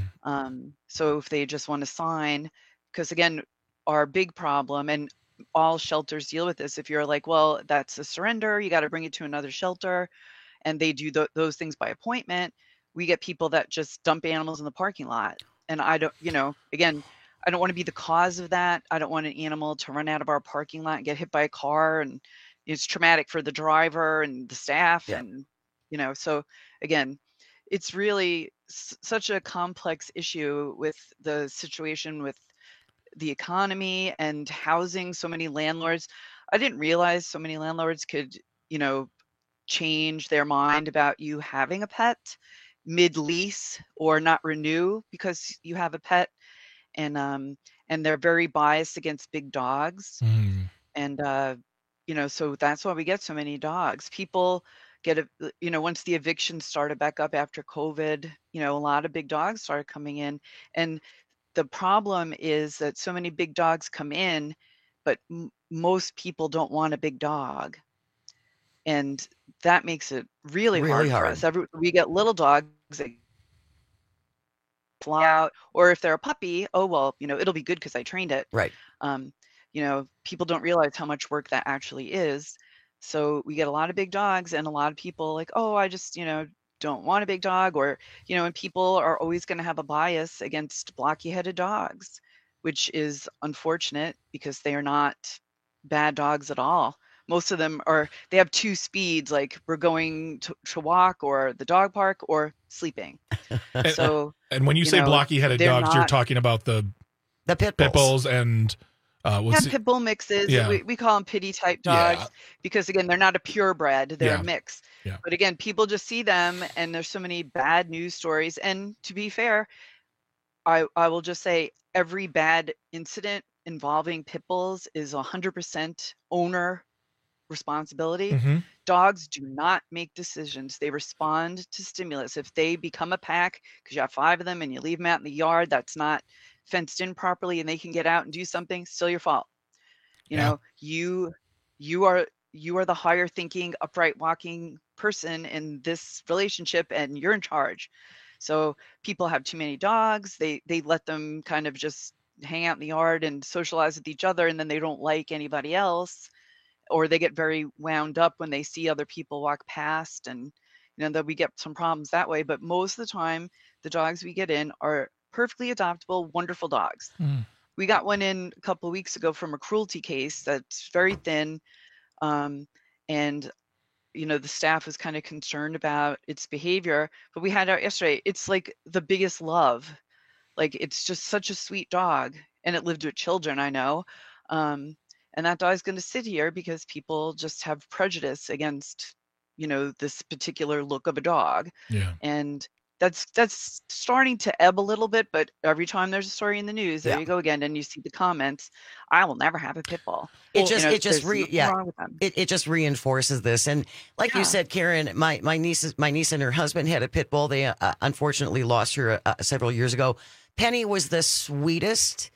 Um, so if they just want to sign, because again, our big problem, and all shelters deal with this, if you're like, well, that's a surrender, you got to bring it to another shelter, and they do th- those things by appointment, we get people that just dump animals in the parking lot. And I don't, you know, again, I don't want to be the cause of that. I don't want an animal to run out of our parking lot and get hit by a car, and it's traumatic for the driver and the staff. Yeah. And you know, so again, it's really s- such a complex issue with the situation with the economy and housing. So many landlords, I didn't realize so many landlords could, you know, change their mind about you having a pet mid lease or not renew because you have a pet. And um and they're very biased against big dogs. Mm. And uh you know, so that's why we get so many dogs. People get a, you know, once the eviction started back up after COVID, you know, a lot of big dogs started coming in. And the problem is that so many big dogs come in, but m- most people don't want a big dog. And that makes it really, Really hard for hard. us. Every, we get little dogs that fly out, or if they're a puppy, oh, well, you know, it'll be good because I trained it. Right. Um, you know, people don't realize how much work that actually is. So we get a lot of big dogs, and a lot of people like, oh, I just, you know, don't want a big dog, or, you know, and people are always going to have a bias against blocky-headed dogs, which is unfortunate because they are not bad dogs at all. Most of them are, they have two speeds, like we're going to, to walk or the dog park or sleeping. And, So, and when you, you say know, blocky-headed they're dogs, you're not- talking about the the pit pit bulls. bulls and uh, Yeah, what's the- pit bull mixes. Yeah. We, we call them pity type Yeah. dogs because again, they're not a purebred, they're Yeah. a mix. Yeah. But again, people just see them and there's so many bad news stories. And to be fair, I, I will just say every bad incident involving pit bulls is one hundred percent owner responsibility. Mhm. Dogs do not make decisions. They respond to stimulus. If they become a pack, because you have five of them and you leave them out in the yard that's not fenced in properly and they can get out and do something, still your fault. You Yeah. know, you you are you are the higher thinking, upright walking person in this relationship and you're in charge. So people have too many dogs. They they let them kind of just hang out in the yard and socialize with each other, and then they don't like anybody else, or they get very wound up when they see other people walk past, and you know that we get some problems that way. But most of the time the dogs we get in are perfectly adoptable, wonderful dogs. Mm. We got one in a couple of weeks ago from a cruelty case that's very thin, um, and you know the staff was kind of concerned about its behavior, but we had out yesterday. It's like the biggest love. Like it's just such a sweet dog, and it lived with children, I know. Um, and that dog's going to sit here because people just have prejudice against, you know, this particular look of a dog. Yeah. And that's that's starting to ebb a little bit, but every time there's a story in the news, there Yeah. you go again, and you see the comments, I will never have a pit bull. It You just, know, it just, there's re, nothing yeah, wrong with them. it, it just reinforces this. And like you Yeah. said, Karen, my my niece, my niece and her husband had a pit bull. They uh, unfortunately lost her uh, several years ago. Penny was the sweetest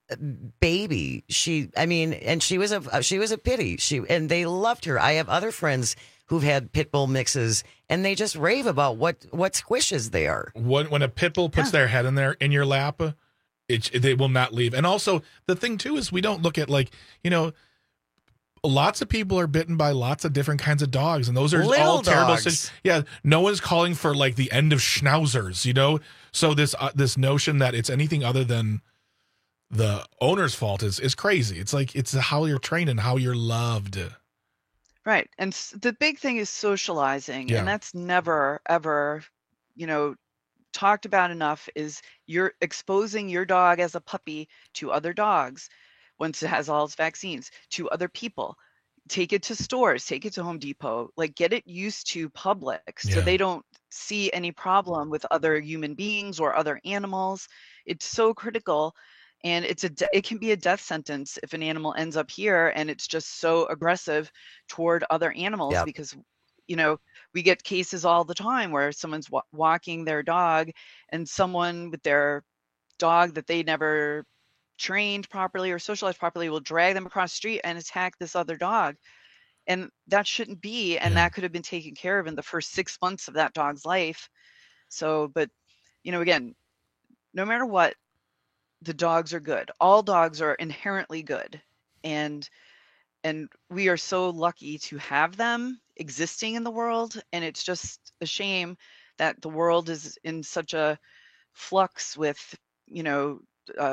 baby. She, I mean, and she was a she was a pity. She and they loved her. I have other friends who've had pit bull mixes, and they just rave about what what squishes they are. When when a pit bull puts their head in there in your lap, it they will not leave. And also the thing too is we don't look at, like, you know, lots of people are bitten by lots of different kinds of dogs, and those are Little all terrible. dogs. sit- Yeah, no one's calling for like the end of schnauzers, you know. So this uh, this notion that it's anything other than the owner's fault is is crazy. It's like it's how you're trained and how you're loved. Right. And s- the big thing is socializing. Yeah. And that's never, ever, you know, talked about enough is you're exposing your dog as a puppy to other dogs once it has all its vaccines, to other people. Take it to stores, take it to Home Depot, like get it used to public so Yeah. they don't see any problem with other human beings or other animals. It's so critical. And it's a de- it can be a death sentence if an animal ends up here and it's just so aggressive toward other animals. Yep. Because you know we get cases all the time where someone's wa- walking their dog and someone with their dog that they never trained properly or socialized properly will drag them across the street and attack this other dog, and that shouldn't be, and that could have been taken care of in the first six months of that dog's life. So but you know again, no matter what, the dogs are good. All dogs are inherently good. And and we are so lucky to have them existing in the world. And it's just a shame that the world is in such a flux with, you know, uh,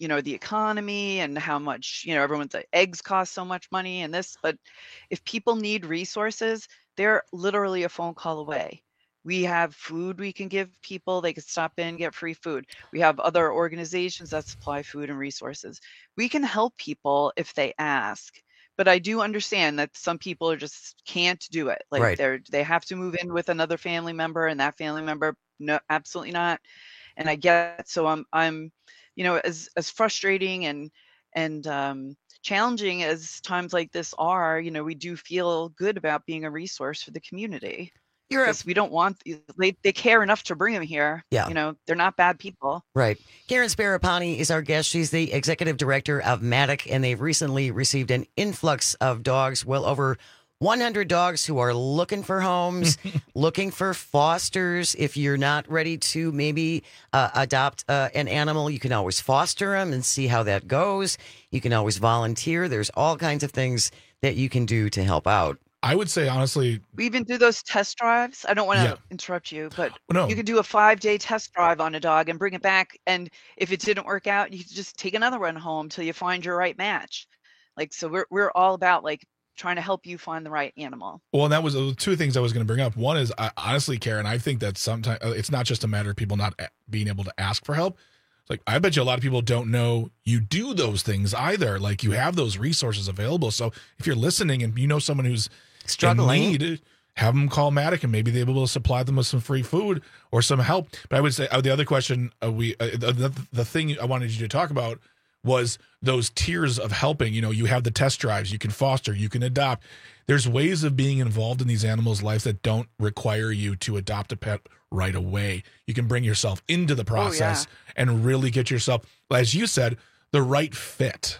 you know, the economy and how much, you know, everyone's like, eggs cost so much money and this, but if people need resources, they're literally a phone call away. We have food we can give people. They can stop in, get free food. We have other organizations that supply food and resources. We can help people if they ask. But I do understand that some people are just can't do it. Like Right. they're they have to move in with another family member, and that family member, no, absolutely not. And I get it. So I'm I'm, you know, as as frustrating and and um, challenging as times like this are, you know, we do feel good about being a resource for the community. You're a- because we don't want they they care enough to bring them here. Yeah. You know, they're not bad people. Right. Karen Sparapani is our guest. She's the executive director of Matic, and they've recently received an influx of dogs, well over one hundred dogs who are looking for homes, looking for fosters. If you're not ready to maybe uh, adopt uh, an animal, you can always foster them and see how that goes. You can always volunteer. There's all kinds of things that you can do to help out. I would say, honestly, We even do those test drives. I don't want to Yeah. interrupt you, but No. you can do a five day test drive on a dog and bring it back. And if it didn't work out, you can just take another one home till you find your right match. Like, so we're, we're all about like trying to help you find the right animal. well, and that was uh, two things I was going to bring up. One is, I, honestly, Karen, I think that sometimes uh, it's not just a matter of people not a- being able to ask for help. It's like, I bet you a lot of people don't know you do those things either. Like, you have those resources available. So if you're listening and you know someone who's Struggling. in need, have them call Matic and maybe they'll be able to supply them with some free food or some help. But I would say uh, the other question uh, we uh, the, the the thing I wanted you to talk about was those tiers of helping. You know, you have the test drives, you can foster, you can adopt. There's ways of being involved in these animals' lives that don't require you to adopt a pet right away. You can bring yourself into the process and really get yourself, as you said, the right fit.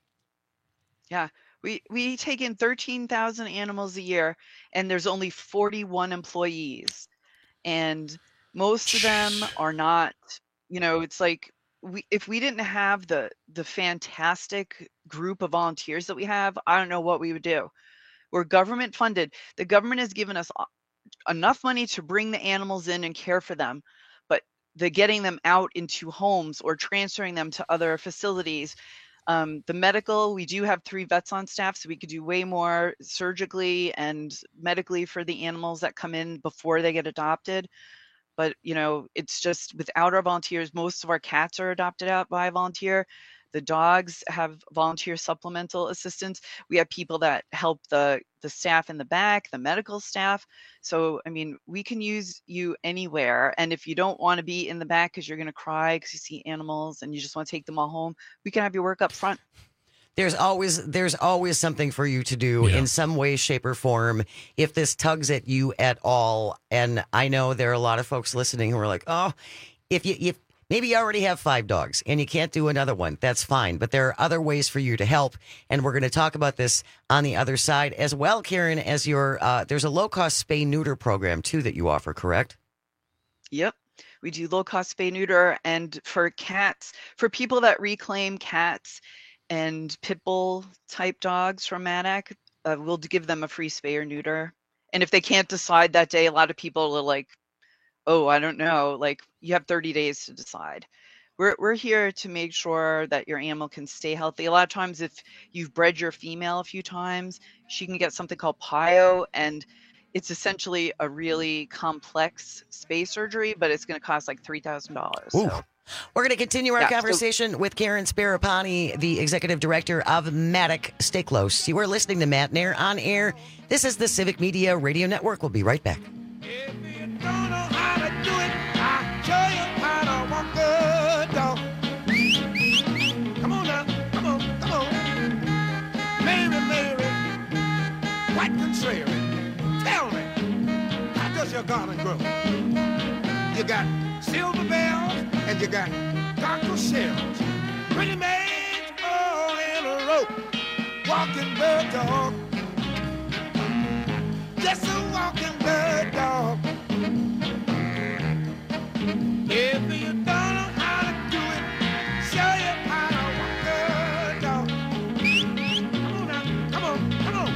Yeah. We, we take in thirteen thousand animals a year, and there's only forty-one employees. And most of them are not, you know, it's like we if we didn't have the the fantastic group of volunteers that we have, I don't know what we would do. We're government funded. The government has given us a- enough money to bring the animals in and care for them, but the getting them out into homes or transferring them to other facilities. Um, the medical, we do have three vets on staff, so we could do way more surgically and medically for the animals that come in before they get adopted. But, you know, it's just without our volunteers, most of our cats are adopted out by a volunteer. The dogs have volunteer supplemental assistance. We have people that help the, the staff in the back, the medical staff. So, I mean, we can use you anywhere. And if you don't want to be in the back because you're going to cry because you see animals and you just want to take them all home, we can have you work up front. There's always there's always something for you to do in some way, shape, or form if this tugs at you at all. And I know there are a lot of folks listening who are like, oh, if you if maybe you already have five dogs and you can't do another one, that's fine. But there are other ways for you to help. And we're going to talk about this on the other side as well, Karen, as your uh, there's a low cost spay neuter program, too, that you offer, correct? Yep. We do low cost spay neuter. And for cats, for people that reclaim cats and pit bull type dogs from Matic, uh, we'll give them a free spay or neuter. And if they can't decide that day, a lot of people are like, oh, I don't know, like you have thirty days to decide. We're we're here to make sure that your animal can stay healthy. A lot of times if you've bred your female a few times, she can get something called P I O, and it's essentially a really complex spay surgery, but it's going to cost like three thousand dollars. So. We're going to continue our Yeah, so- conversation with Karen Sparapani, the executive director of Matic. Stay close. You are listening to Matt Nair on air. This is the Civic Media Radio Network. We'll be right back. Come on now, come on, come on. Mary, Mary, white contrary, tell me, how does your garden grow? You got silver bells and you got cockle shells. Pretty maids all in a row, walking bird dog. Just a walking bird dog. If you don't know how to do it, show you how to walk a dog. Come on now, come on, come on.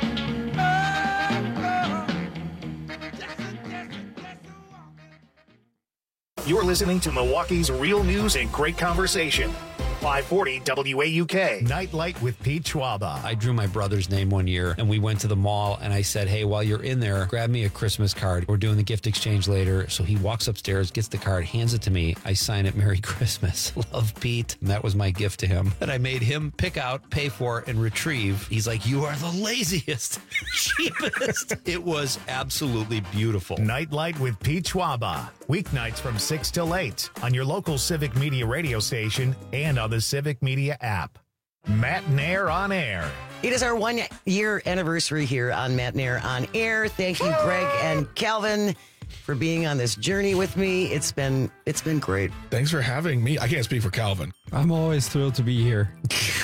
Oh, oh. Just a, just a, just a You're listening to Milwaukee's real news and great conversation. five forty W A U K. Nightlight with Pete Schwaba. I drew my brother's name one year, and we went to the mall, and I said, hey, while you're in there, grab me a Christmas card. We're doing the gift exchange later. So he walks upstairs, gets the card, hands it to me. I sign it, Merry Christmas. Love, Pete. And that was my gift to him that I made him pick out, pay for, and retrieve. He's like, you are the laziest, cheapest. It was absolutely beautiful. Nightlight with Pete Schwaba. Weeknights from six till eight on your local Civic Media radio station and on the Civic Media app. Matt Nair on Air. It is our one-year anniversary here on Matt Nair on Air. Thank you, Greg and Calvin, for being on this journey with me. It's been it's been great. Thanks for having me. I can't speak for Calvin. I'm always thrilled to be here.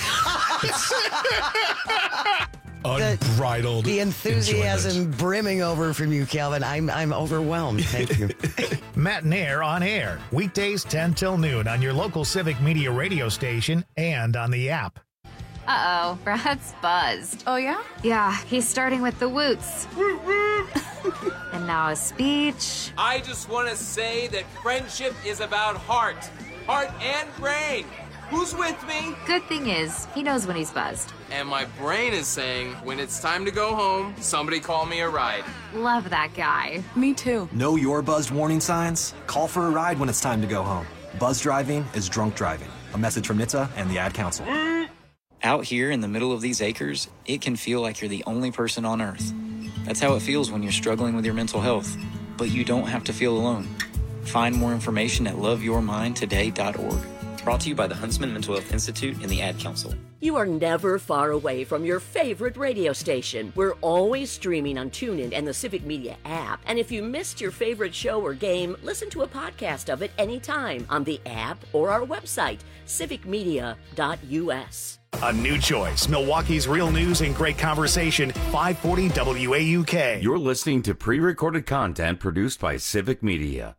Unbridled. The enthusiasm enjoyment. brimming over from you, Calvin. I'm I'm overwhelmed. Thank you. Matt Nair on Air. Weekdays ten till noon on your local Civic Media radio station and on the app. Uh-oh, Brad's buzzed. Oh, yeah? Yeah, he's starting with the woots. And now a speech. I just want to say that friendship is about heart. Heart and brain. Who's with me? Good thing is, he knows when he's buzzed. And my brain is saying, when it's time to go home, somebody call me a ride. Love that guy. Me too. Know your buzzed warning signs? Call for a ride when it's time to go home. Buzz driving is drunk driving. A message from N H T S A and the Ad Council. Out here in the middle of these acres, it can feel like you're the only person on Earth. That's how it feels when you're struggling with your mental health. But you don't have to feel alone. Find more information at love your mind today dot org. Brought to you by the Huntsman Mental Health Institute and the Ad Council. You are never far away from your favorite radio station. We're always streaming on TuneIn and the Civic Media app. And if you missed your favorite show or game, listen to a podcast of it anytime on the app or our website, civic media dot u s. A new choice. Milwaukee's real news and great conversation. five forty W A U K. You're listening to pre-recorded content produced by Civic Media.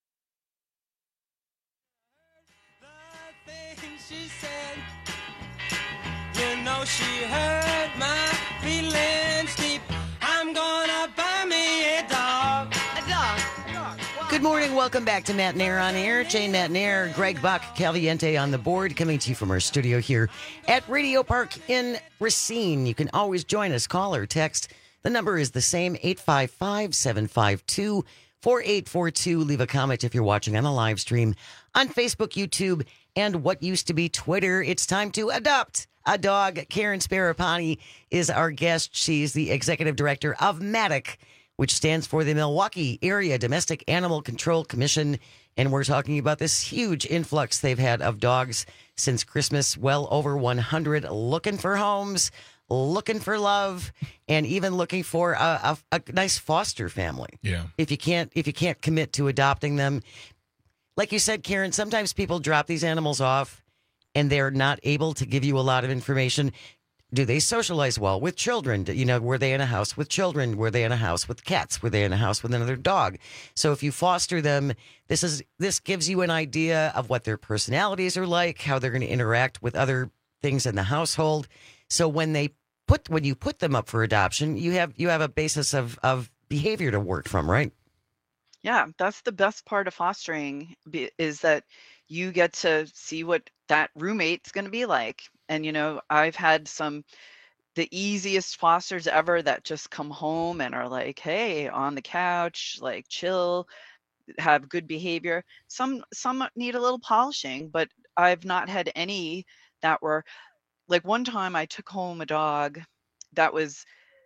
You know she hurt my feelings deep. I'm gonna buy me a dog. A dog. A dog. Good morning. Welcome back to Matt Nair on Air. Jane Matt Nair, Greg Buck, Caliente on the board, coming to you from our studio here at Radio Park in Racine. You can always join us. Call or text. The number is the same, eight five five, seven five two, four eight four two. Leave a comment if you're watching on a live stream on Facebook, YouTube, and what used to be Twitter. It's time to adopt a dog. Karen Sparapani is our guest. She's the executive director of MADDOC, which stands for the Milwaukee Area Domestic Animal Control Commission. And we're talking about this huge influx they've had of dogs since Christmas. Well over one hundred looking for homes, looking for love, and even looking for a, a, a nice foster family. Yeah. If you can't, if you can't commit to adopting them, like you said, Karen, sometimes people drop these animals off and they're not able to give you a lot of information. Do they socialize well with children? You know, were they in a house with children? Were they in a house with cats? Were they in a house with another dog? So if you foster them, this is this gives you an idea of what their personalities are like, how they're going to interact with other things in the household. So when they put when you put them up for adoption, you have you have a basis of of behavior to work from, right? Yeah, that's the best part of fostering be- is that you get to see what that roommate's going to be like. And, you know, I've had some, the easiest fosters ever that just come home and are like, hey, on the couch, like chill, have good behavior. Some, some need a little polishing, but I've not had any that were, like one time I took home a dog that was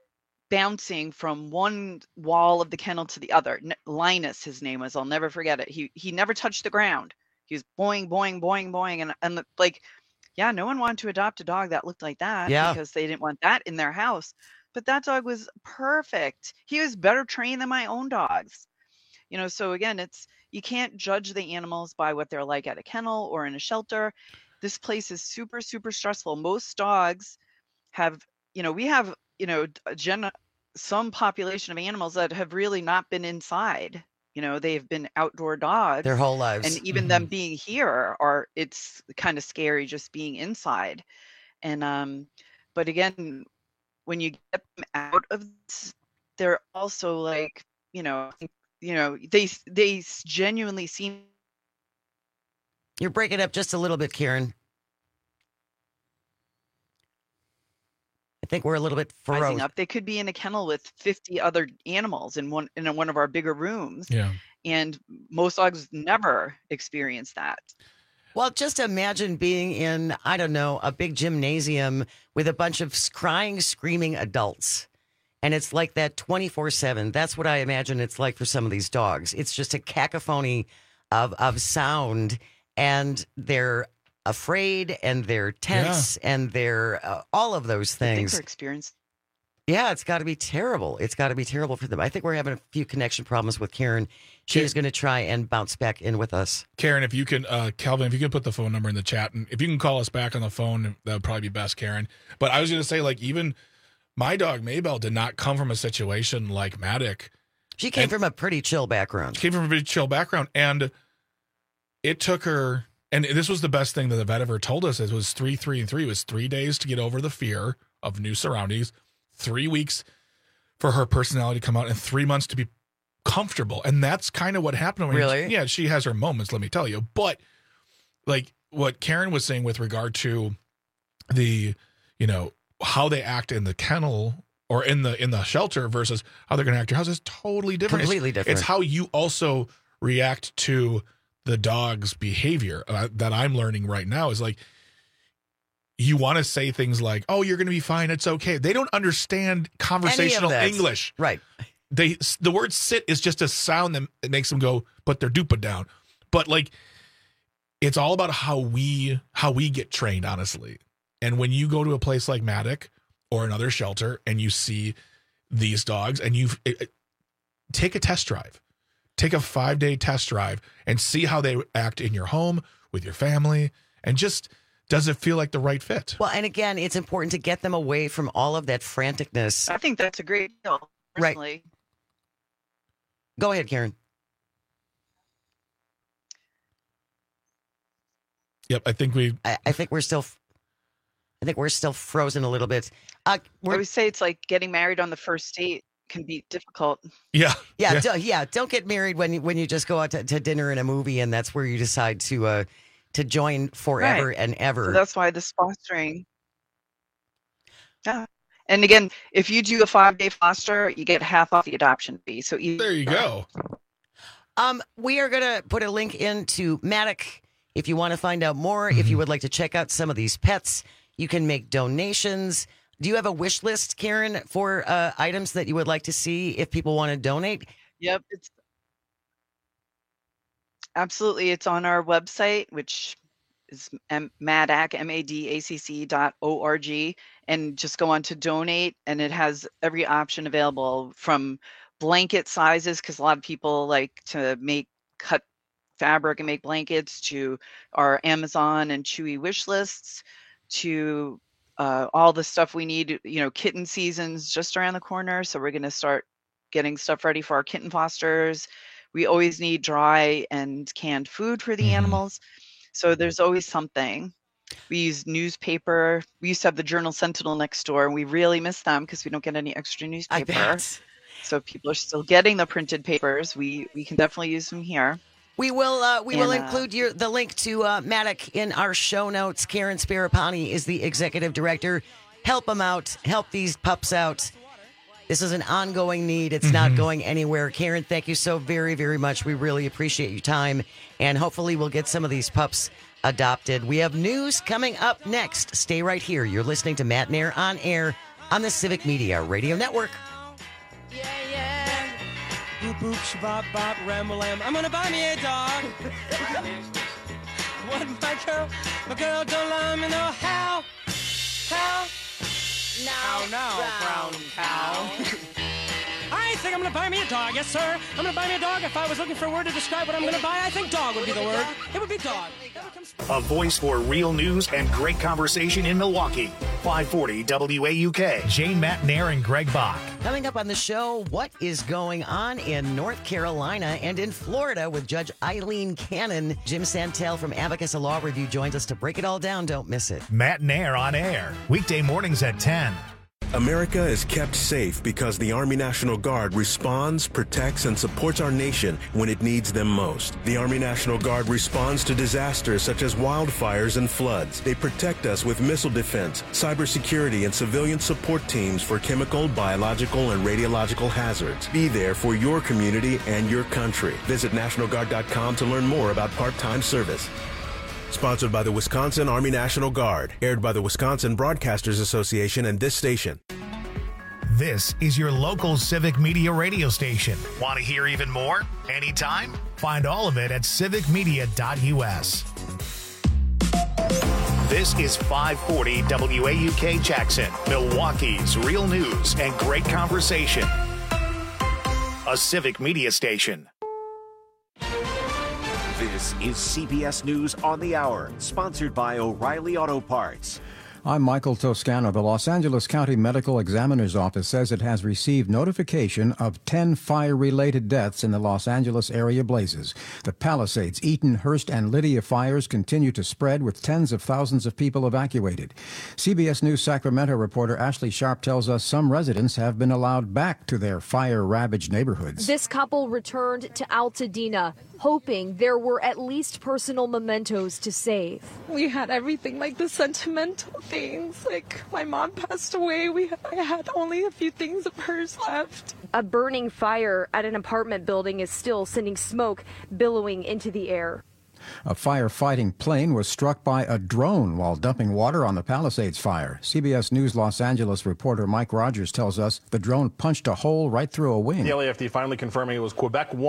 bouncing from one wall of the kennel to the other. N- Linus, his name was. I'll never forget it. He he never touched the ground. He was boing, boing, boing, boing, and and the, like, yeah, no one wanted to adopt a dog that looked like that Yeah. because they didn't want that in their house. But that dog was perfect. He was better trained than my own dogs. You know, so again, it's you can't judge the animals by what they're like at a kennel or in a shelter. This place is super, super stressful. Most dogs have, you know, we have, you know, a gen- some population of animals that have really not been inside. You know, they've been outdoor dogs Their whole lives. and even them being here are, it's kind of scary just being inside. And, um, but again, when you get them out of this, they're also like, you know, you know, they, they genuinely seem. You're breaking up just a little bit, Karen. I think we're a little bit rising ferocious. up. They could be in a kennel with fifty other animals in one in one of our bigger rooms. Yeah. And most dogs never experience that. Well, just imagine being in, I don't know, a big gymnasium with a bunch of crying, screaming adults. And it's like that twenty-four seven. That's what I imagine it's like for some of these dogs. It's just a cacophony of, of sound, and they're afraid, and they're tense, yeah. and they're uh, all of those things. I think they're experienced. Yeah, it's got to be terrible. It's got to be terrible for them. I think we're having a few connection problems with Karen. She is going to try and bounce back in with us. Karen, if you can, uh, Calvin, if you can put the phone number in the chat, and if you can call us back on the phone, that would probably be best, Karen. But I was going to say, like, even my dog, Maybell, did not come from a situation like Maddox. She came and from a pretty chill background. She came from a pretty chill background, and it took her, and this was the best thing that the vet ever told us, it was three, three, and three. It was three days to get over the fear of new surroundings, three weeks for her personality to come out, and three months to be comfortable. And that's kind of what happened. When really? Yeah, she has her moments, let me tell you. But like what Karen was saying with regard to the, you know, how they act in the kennel or in the in the shelter versus how they're going to act in your house is totally different. Completely it's, different. It's how you also react to the dog's behavior uh, that I'm learning right now is like, you want to say things like, oh, you're going to be fine. It's okay. They don't understand conversational English. Right. They the word sit is just a sound that makes them go, put their dupa down. But like, it's all about how we how we get trained, honestly. And when you go to a place like Maddox or another shelter and you see these dogs and you take a test drive, take a five day test drive and see how they act in your home with your family, and just does it feel like the right fit? Well, and again, it's important to get them away from all of that franticness. I think that's a great deal, personally. Right. Go ahead, Karen. Yep, I think we. I, I think we're still. I think we're still frozen a little bit. Uh, I always say it's like getting married on the first date can be difficult. Yeah, yeah, yeah. Do, yeah don't get married when you when you just go out to, to dinner and a movie, and that's where you decide to uh, to join forever right. and ever. So that's why the fostering. Yeah. And again, if you do a five-day foster, you get half off the adoption fee. So either, there you go. Um, we are going to put a link into Maddox if you want to find out more. Mm-hmm. If you would like to check out some of these pets, you can make donations. Do you have a wish list, Karen, for uh, items that you would like to see if people want to donate? Yep, it's absolutely. It's on our website, which is Maddac, M A D A C C dot O R G, and just go on to donate, and it has every option available from blanket sizes, because a lot of people like to make cut fabric and make blankets, to our Amazon and Chewy wish lists, to uh, all the stuff we need. You know, kitten season's just around the corner, so we're going to start getting stuff ready for our kitten fosters. We always need dry and canned food for the mm-hmm. animals. So there's always something. We use newspaper. We used to have the Journal Sentinel next door, and we really miss them because we don't get any extra newspaper. I bet. So if people are still getting the printed papers, we, we can definitely use them here. We will uh, we and, will uh, include your the link to uh, Maddox in our show notes. Karen Sparapani is the executive director. Help them out. Help these pups out. This is an ongoing need. It's mm-hmm. not going anywhere. Karen, thank you so very, very much. We really appreciate your time. And hopefully we'll get some of these pups adopted. We have news coming up next. Stay right here. You're listening to Matt Nair on air on the Civic Media Radio Network. Yeah, yeah. Boop, boop, shabop, bop, ram-a-lam. I'm gonna buy me a dog. What, my girl? My girl don't let me know how. How? Now, now, brown, brown cow. I think I'm going to buy me a dog. Yes, sir. I'm going to buy me a dog. If I was looking for a word to describe what I'm going to buy, I think dog would be the word. It would be dog. A voice for real news and great conversation in Milwaukee. five forty W A U K. Jane Matt Nair and Greg Bach. Coming up on the show, what is going on in North Carolina and in Florida with Judge Eileen Cannon? Jim Santel from Abacus Law Review joins us to break it all down. Don't miss it. Matt Nair on air. Weekday mornings at ten. America is kept safe because the Army National Guard responds, protects, and supports our nation when it needs them most. The Army National Guard responds to disasters such as wildfires and floods. They protect us with missile defense, cybersecurity, and civilian support teams for chemical, biological, and radiological hazards. Be there for your community and your country. Visit National Guard dot com to learn more about part-time service. Sponsored by the Wisconsin Army National Guard. Aired by the Wisconsin Broadcasters Association and this station. This is your local Civic Media radio station. Want to hear even more? Anytime? Find all of it at civic media dot u s. This is five forty W A U K Jackson, Milwaukee's real news and great conversation. A Civic Media station. This is C B S News on the Hour, sponsored by O'Reilly Auto Parts. I'm Michael Toscano. The Los Angeles County Medical Examiner's Office says it has received notification of ten fire-related deaths in the Los Angeles area blazes. The Palisades, Eaton, Hearst, and Lydia fires continue to spread with tens of thousands of people evacuated. C B S News Sacramento reporter Ashley Sharp tells us some residents have been allowed back to their fire-ravaged neighborhoods. This couple returned to Altadena, hoping there were at least personal mementos to save. We had everything, like the sentimental things. Like my mom passed away. We I had only a few things of hers left. A burning fire at an apartment building is still sending smoke billowing into the air. A firefighting plane was struck by a drone while dumping water on the Palisades fire. C B S News Los Angeles reporter Mike Rogers tells us the drone punched a hole right through a wing. The L A F D finally confirming it was Quebec one.